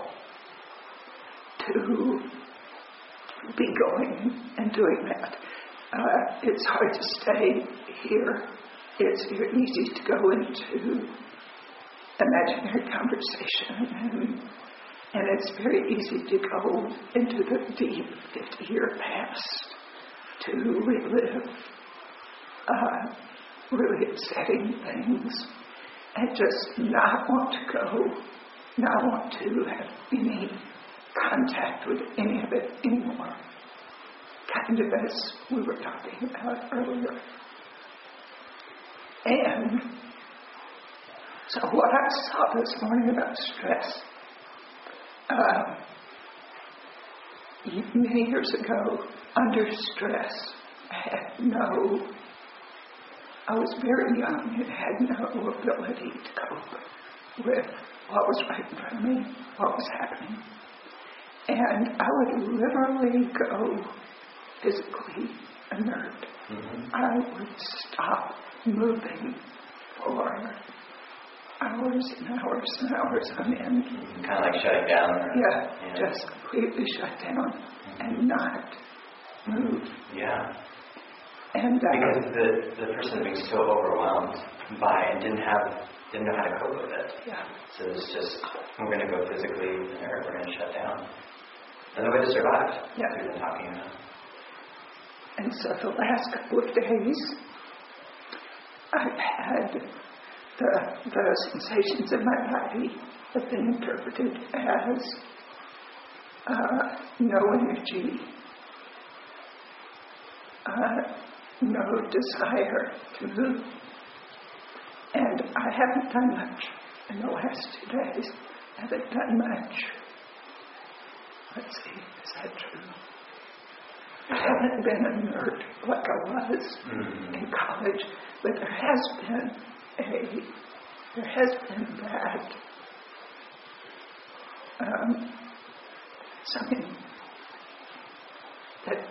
to be going and doing that. Uh, it's hard to stay here. It's very easy to go into imaginary conversation, and, and it's very easy to go into the deep fifty-year past to relive uh, really upsetting things and just not want to go, not want to have any contact with any of it anymore. Kind of as we were talking about earlier. And so what I saw this morning about stress, uh, many years ago, under stress, I had no, I was very young and had no ability to cope with what was right in front of me, what was happening. And I would literally go physically inert. Mm-hmm. I would stop moving for hours and hours and hours on end. Mm-hmm. Kind of like shutting down? Or, yeah, yeah, just completely shut down mm-hmm. and not move. Yeah. And uh, because the, the person being so overwhelmed by and didn't have didn't know how to cope with it. Yeah. So it's just, we're going to go physically inert, we're going to shut down. And the way to survive, yeah. we've been talking about. And so the last couple of days, I've had the, the sensations in my body have been interpreted as uh, no energy, uh, no desire to move. And I haven't done much in the last two days. I haven't done much. Let's see, is that true? I haven't been inert like I was mm-hmm. in college, but there has been a, there has been that, um, something that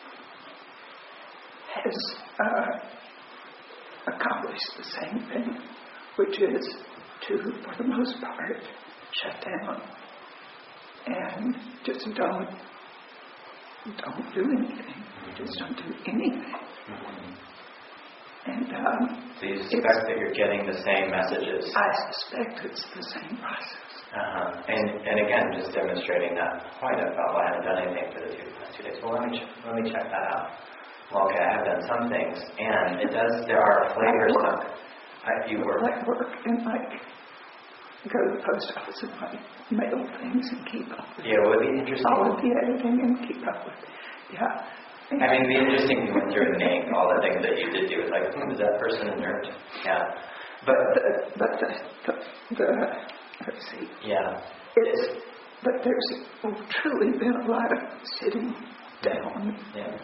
has uh, accomplished the same thing, which is to, for the most part, shut down and just don't don't do anything. Just don't do anything. Mm-hmm. And um, so you suspect that you're getting the same messages? I suspect it's the same process. Uh-huh. And and again, just demonstrating that point about, well, I haven't done anything for the two last two days. Well, let me ch- let me check that out. Well, okay, I have done some things, and it does. There are flavors of I, you work. Like work and like go to the post office and like mail things and keep up with yeah, it would be interesting. all of the editing and keep up with it. Yeah. And I mean, it'd be interesting if you went through and named all the things that you did do. It's like, hmm, is that person a nerd? Yeah. But the, but the, the, the let's see. Yeah. It's, but there's truly been a lot of sitting down. Yeah.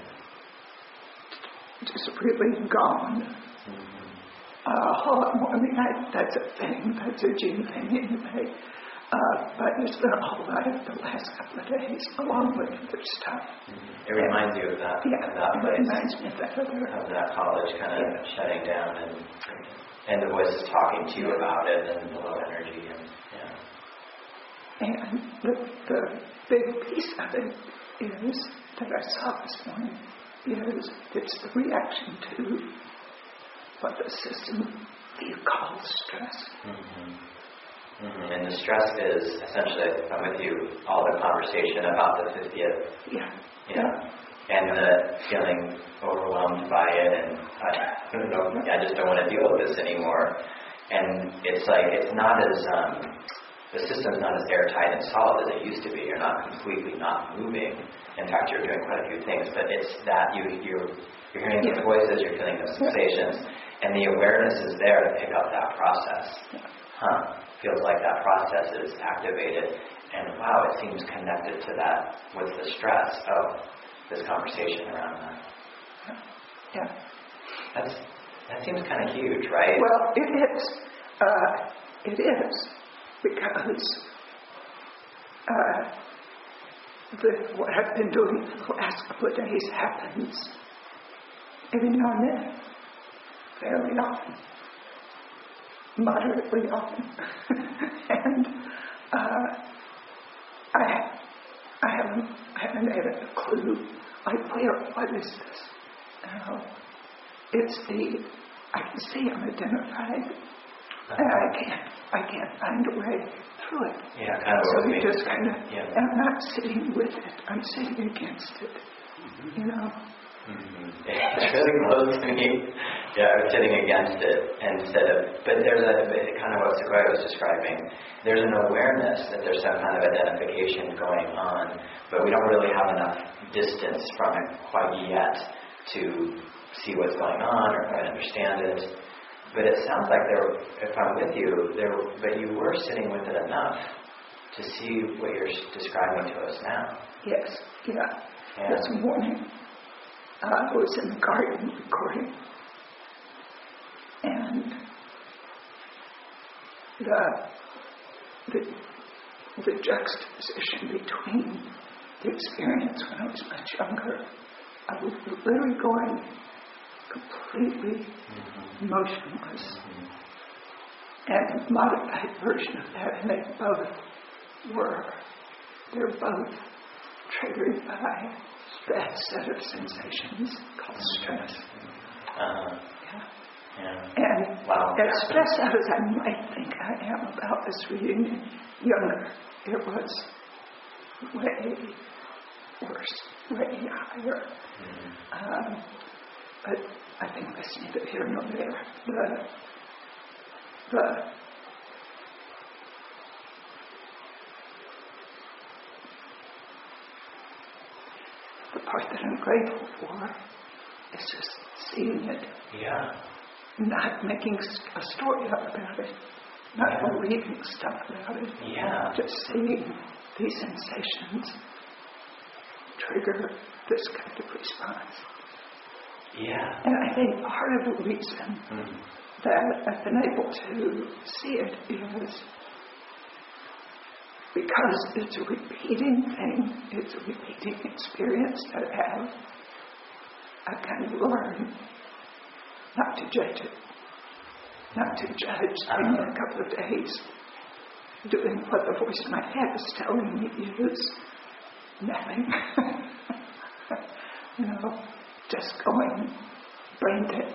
Just really gone. Mm-hmm. Uh, a whole lot more. I mean, I, that's a thing. That's a gene thing anyway. Uh, but there's been a whole lot of the last couple of days, along with other stuff. Mm-hmm. It reminds you of that. Yeah, of that it place. reminds me of that other. Of that college kind of yeah. shutting down, and and the voices talking to you about it, and the low energy, and yeah. And the the big piece of it is that I saw this morning is it's the reaction to what the system you call stress. Mm-hmm. Mm-hmm. And the stress is essentially, I'm with you, all the conversation about the fiftieth. Yeah. Yeah. yeah. And the feeling overwhelmed by it, and I don't know, I just don't want to deal with this anymore. And it's like, it's not as, um, the system's not as airtight and solid as it used to be. You're not completely not moving. In fact, you're doing quite a few things, but it's that you, you're, you're hearing those voices, you're feeling those sensations, and the awareness is there to pick up that process. Huh. Feels like that process is activated, and wow, it seems connected to that with the stress of this conversation around that. Yeah. That's, that seems kind of huge, right? Well, it is. Uh, it is. Because uh, that what I've been doing for the last couple of days happens every now and then, fairly often, moderately often. and uh, I, I haven't, I haven't had a clue, like, where, what is this? Uh, it's the, I can see I'm identified, and I can't, I can't find a way through it. Yeah, kind of. So you just kind of, yeah. I'm not sitting with it, I'm sitting against it, mm-hmm. you know. Mm-hmm. It's really close to me. Yeah, I was sitting against it instead of, but there's a, kind of what Sequoia was describing, there's an awareness that there's some kind of identification going on, but we don't really have enough distance from it quite yet to see what's going on or quite understand it. But it sounds like there, if I'm with you, there, but you were sitting with it enough to see what you're describing to us now. Yes, yeah. yeah. This morning, uh, I was in the garden recording, and the, the, the juxtaposition between the experience when I was much younger, I was literally going completely mm-hmm. motionless, mm-hmm. and a modified version of that, and they both were, they're both triggered by that set of sensations called stress. Uh-huh. Yeah. Yeah. And wow. as stressed out as I might think I am about this reunion, younger, it was way worse, way higher. Mm-hmm. Um, but I think that's neither here nor there. The, the, the part that I'm grateful for is just seeing it. Yeah. Not making a story up about it. Not yeah. reading stuff about it. Yeah. Just seeing these sensations trigger this kind of response. Yeah. And I think part of the reason mm. that I've been able to see it is because it's a repeating thing, it's a repeating experience that I have. I've kind of learned not to judge it, not to judge spending uh-huh. a couple of days doing what the voice in my head is telling me is nothing. You know, just going brain dead.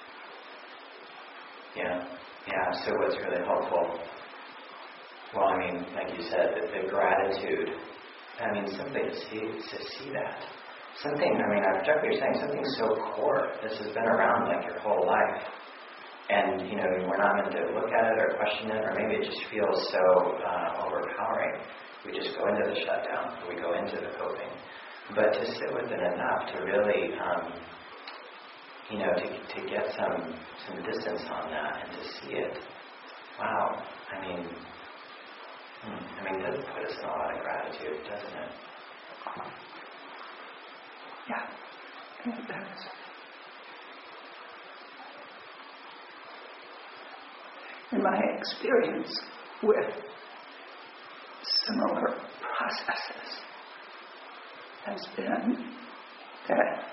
Yeah, yeah, so what's really helpful, well, I mean, like you said, the, the gratitude, I mean, simply to see, to see that. Something, I mean, I forget what you're saying, something so core. This has been around like your whole life. And, you know, we're not meant to look at it or question it, or maybe it just feels so uh, overpowering. We just go into the shutdown, or we go into the coping. But to sit with it enough to really, um, you know, to to get some, some distance on that and to see it. Wow. I mean, hmm, I mean, it does put us in a lot of gratitude, doesn't it? Yeah, it does. In my experience with similar processes has been that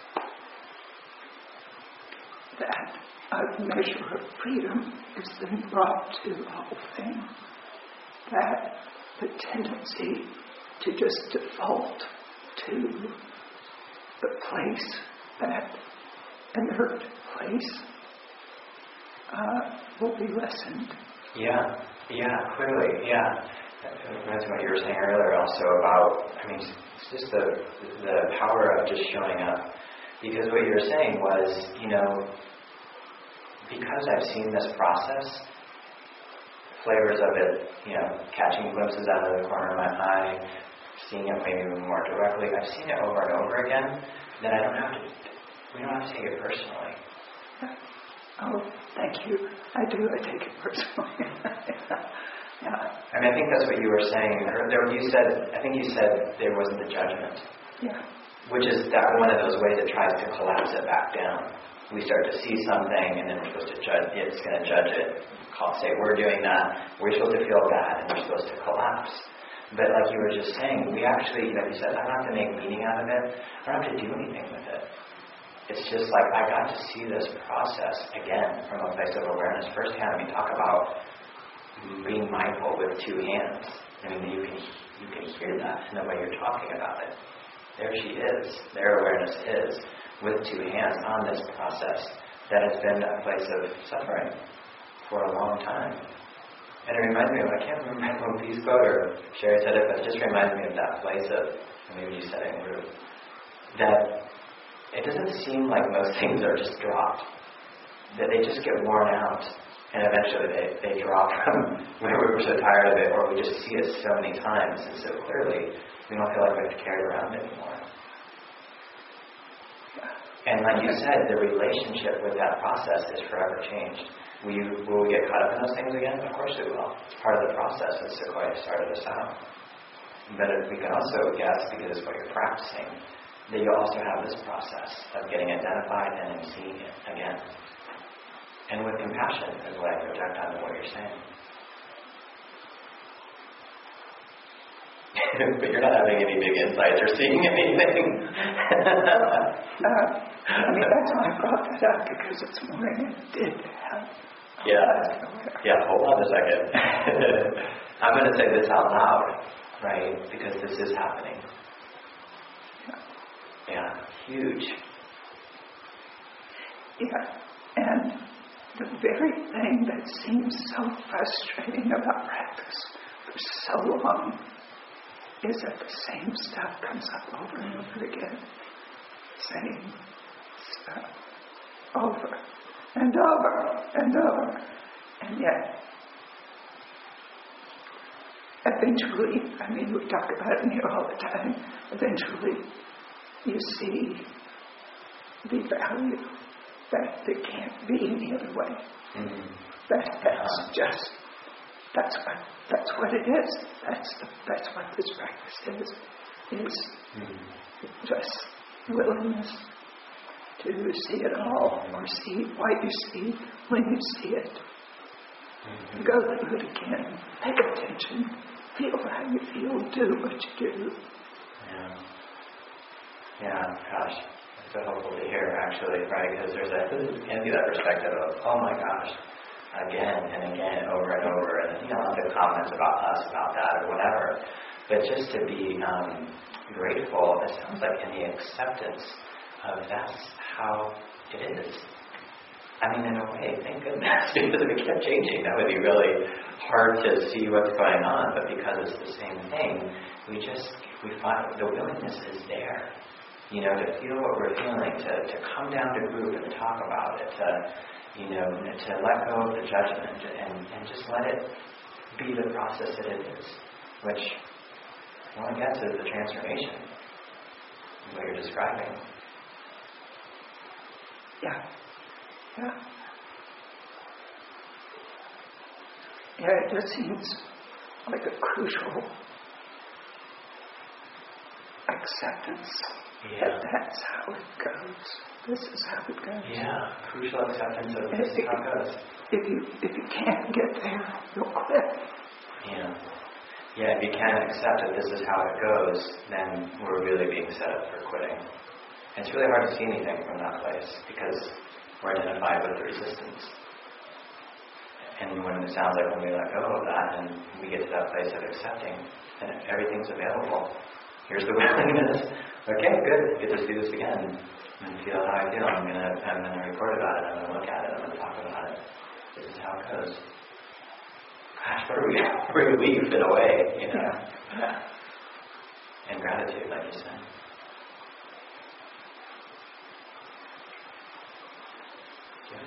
that a measure of freedom is then brought to the whole thing. That the tendency to just default to the place, that inert place, uh, will be lessened. Yeah, yeah, clearly, yeah. That reminds me of what you were saying earlier also about, I mean, it's just the the power of just showing up. Because what you were saying was, you know, because I've seen this process, flavors of it, you know, catching glimpses out of the corner of my eye, seeing it maybe even more directly, I've seen it over and over again, then I don't have to, we don't have to take it personally. Oh, thank you. I do, I take it personally. Yeah. I mean, I think that's what you were saying. There, you said, I think you said there wasn't a judgment. Yeah. Which is that one of those ways that tries to collapse it back down. We start to see something, and then we're supposed to judge. It's going to judge it. Call, say we're doing that. We're supposed to feel bad, and we're supposed to collapse. But like you were just saying, we actually, like you said, I don't have to make meaning out of it. I don't have to do anything with it. It's just like I got to see this process again from a place of awareness firsthand. I mean, talk about being mindful with two hands. I mean, you can you can hear that in the way you're talking about it. There she is. Their awareness is with two hands on this process that has been a place of suffering for a long time. And it reminds me of, I can't remember when Peace quote or Sherry said it, but it just reminds me of that place of, maybe you said it in group, that it doesn't seem like most things are just dropped. That they just get worn out. And eventually they, they drop from where we were so tired of it, or we just see it so many times and so clearly, we don't feel like we have to carry it around anymore. And like you said, the relationship with that process is forever changed. Will, you, will we get caught up in those things again? Of course we will. It's part of the process that Sequoia started us out. But we can also guess, because it's what you're practicing, that you also have this process of getting identified and then seeing it again. And with compassion is what I project onto what you're saying. But you're not having any big insights or seeing anything. uh, I mean, that's why I brought that up, because this morning it did have. Yeah. Yeah, hold on a second. I'm going to say this out loud, right? Because this is happening. Yeah. Yeah, huge. Yeah, and the very thing that seems so frustrating about practice for so long is that the same stuff comes up over and over again. Same stuff. Over and over and over. And yet, eventually, I mean, we talk about it here all the time, eventually you see the value that there can't be any other way. Mm-hmm. That, that's just, that's what, that's what it is. That's the, that's what this practice is, is mm-hmm. just willingness to see it all, or see what you see when you see it. Mm-hmm. Go through it again, pay attention, feel how you feel, do what you do. Yeah. Yeah, gosh. So helpful to hear, actually, right? Because there's a, there can be that perspective of, oh my gosh, again and again, over and over, and you know, lots of comments about us, about that, or whatever. But just to be um, grateful, it sounds like in the acceptance of that's how it is. I mean, in a way, thank goodness, because if it kept changing, that would be really hard to see what's going on. But because it's the same thing, we just we find the willingness is there. You know, to feel what we're feeling, to, to come down to group and talk about it, to, you know, to let go of the judgment and, and just let it be the process that it is, which, well, I guess is the transformation, what you're describing. Yeah. Yeah. Yeah, it just seems like a crucial acceptance. Yeah. That that's how it goes. This is how it goes. Yeah, crucial acceptance of this is how it goes. If you if you can't get there, you'll quit. Yeah. Yeah, if you can't accept that this is how it goes, then we're really being set up for quitting. And it's really hard to see anything from that place because we're identified with the resistance. And when it sounds like when we let go of that and we get to that place of accepting, then everything's available. Here's the willingness. Okay, good. Get to see this again and feel how I feel. I'm gonna I'm gonna record about it. I'm gonna look at it. I'm gonna talk about it. This is how it goes. Gosh, what a relief in a way, you know. Yeah. Yeah. And gratitude, like you said. Yeah.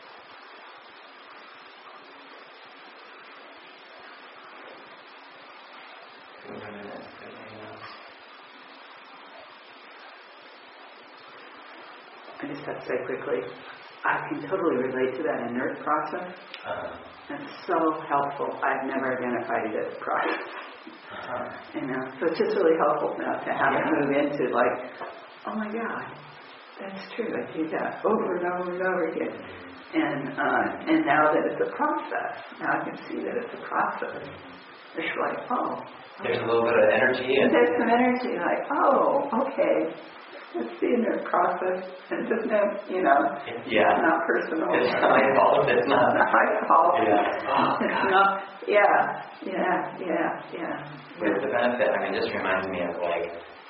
I just have to say quickly, I can totally relate to that inert process. Uh-huh. That's so helpful. I've never identified it as a process. Uh-huh. You know, so it's just really helpful now to have Yeah. it move into like, oh my God, that's true. I do that over and over and over again. And uh, and now that it's a process, now I can see that it's a process. It's like, oh. There's a little bit of energy and There's some energy, like, oh, okay. Let's see in their process. And it doesn't have, you know, yeah. it's not personal. It's not my fault. It's not. It's not my fault. Yeah. Oh, it's gosh. not, yeah, yeah, yeah, yeah. With the benefit, I mean, it just reminds me of like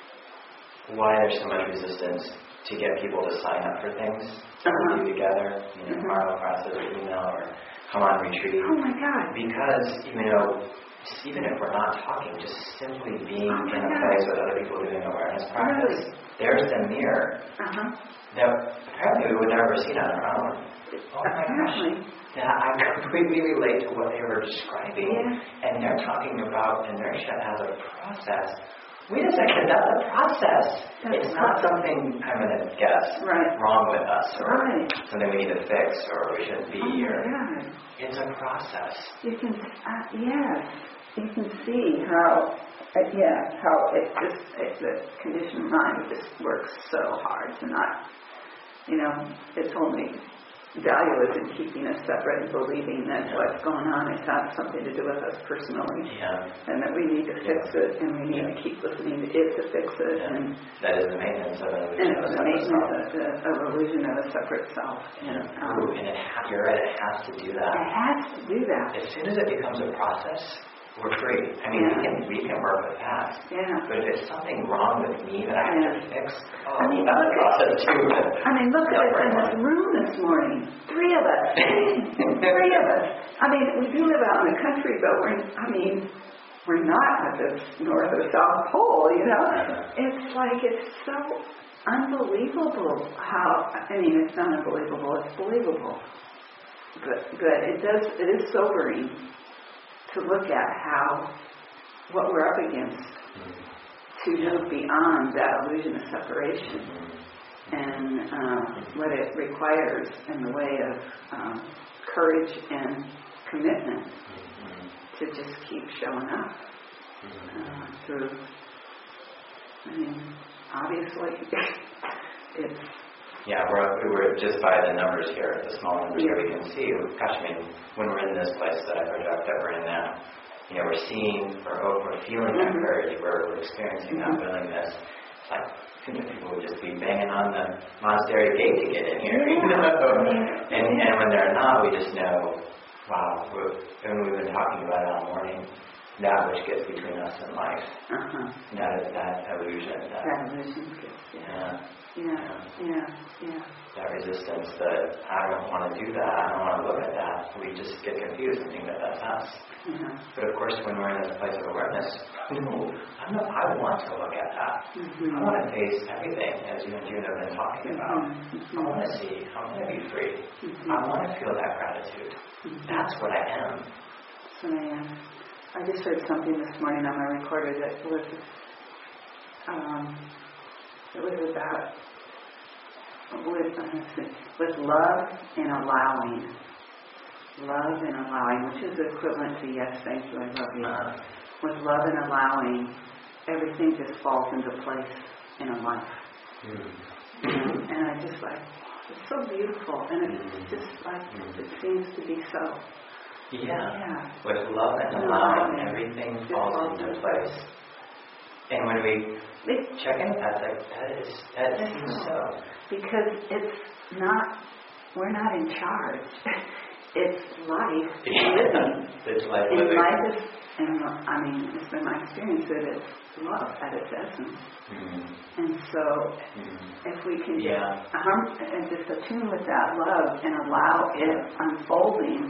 why there's so much resistance to get people to sign up for things that Uh-huh. we do together, you know, Mhm. borrow classes or email or come on retreat. Oh my God. Because, you know, even if we're not talking, just simply being Oh my in a God. place with other people doing awareness practice, Really? there's the mirror Uh-huh. that apparently we would never have seen on our own. Oh my gosh. Apparently. Yeah, I completely relate to what they were describing. Yeah. And they're talking about inertia as a process. Wait a second, that's a process. That's it's not something, I'm going to guess, Right. wrong with us or Right. something we need to fix or we shouldn't be Oh my or God. it's a process. You can, uh, yes, you can see how, uh, yeah, how it just, it, the conditioned mind just works so hard to not, you know, its only value is in keeping us separate and believing that what's going on is has something to do with us personally. Yeah. And that we need to fix it, and we need Yeah. to keep listening to it to fix it, Yeah. and, That is the maintenance of an and illusion it of was a a separate maintenance self. of a, a illusion of a separate self. Yeah. And, um, Ooh, and it ha- you're right, it has to do that. it has to do that. As soon as it becomes a process, we're free. I mean, Yeah. we can we can work with that. Yeah. But if it's something wrong with me that I have Yeah. to fix, oh, I mean, that's a look at- process too. I mean, look at us in this room this morning. Three of us. Three of us. I mean, we do live out in the country, but we're, I mean, we're not at the North or South Pole, you know? It's like, it's so unbelievable how, I mean, it's not unbelievable, it's believable. But, but it does, it is sobering to look at how, what we're up against to move beyond that illusion of separation. And uh, what it requires in the way of um, courage and commitment to just keep showing up uh, through, I mean, obviously, it's... Yeah, we're, we were just by the numbers here, the small numbers here, we can see, gosh, I mean, when we're in this place that I project that we're in now, you know, we're seeing, or we're feeling that Mhm. courage, we're, we're experiencing that willingness. It's like, you know, people would just be banging on the monastery gate to get in here, you know? And, and when they're not, we just know, wow, we're, and we've been talking about it all morning, that which gets between us and life, Uh-huh. that, that illusion, that, That illusion gets, yeah. yeah, Yeah, yeah, yeah. that resistance that I don't want to do that, I don't want to look at that, we just get confused and think that that's us. Yeah. But of course, when we're in this place of awareness, no, I'm not, I want to look at that. Mhm. I want to face everything, as you and June have been talking about. Mhm. I want to see, I want to be free. Mhm. I want to feel that gratitude. Mhm. That's what I am. So I, uh, I just heard something this morning on my recorder that was, um, it was about with, uh, with love and allowing. Love and allowing, which is equivalent to yes, thank you, I love you. Uh, With love and allowing, everything just falls into place in a life. mm. And I just like, it's so beautiful, and it's just like, it seems to be so. Yeah. Yeah. With love and allowing, everything falls into place. And when we It, check in, that's like, that is, that That's seems so. so. because it's not, we're not in charge. It's life living. It's like And living. life is, and I mean, it's been my experience that it's love at its essence. Mm. And so, Mm. if we can just, Yeah. harm, and just attune with that love and allow it unfolding,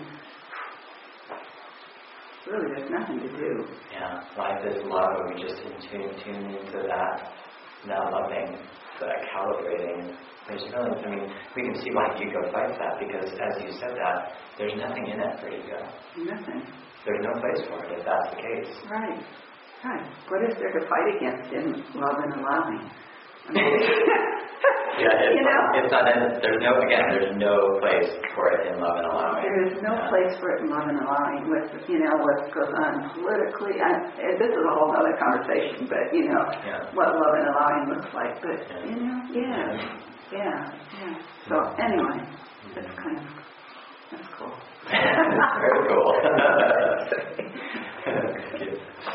really there's nothing to do. Yeah, life is love, and we just in tune, tune into that, that loving, that calibrating. There's really, I mean, we can see why ego fights that, because as you said that, there's nothing in it for ego. Nothing. There's no place for it if that's the case. Right. Right. What is there to fight against in love and allowing? I mean, Yeah, it's, you know? it's not in, there's no, again, there's no place for it in love and allowing. There is no Yeah. place for it in love and allowing with, you know, what goes on politically. I, eh, this is a whole other conversation, but, you know, Yeah. what love and allowing looks like. But, Yeah. you know, yeah, yeah, yeah. So, anyway, that's kind of That's cool. Very cool. Thank you.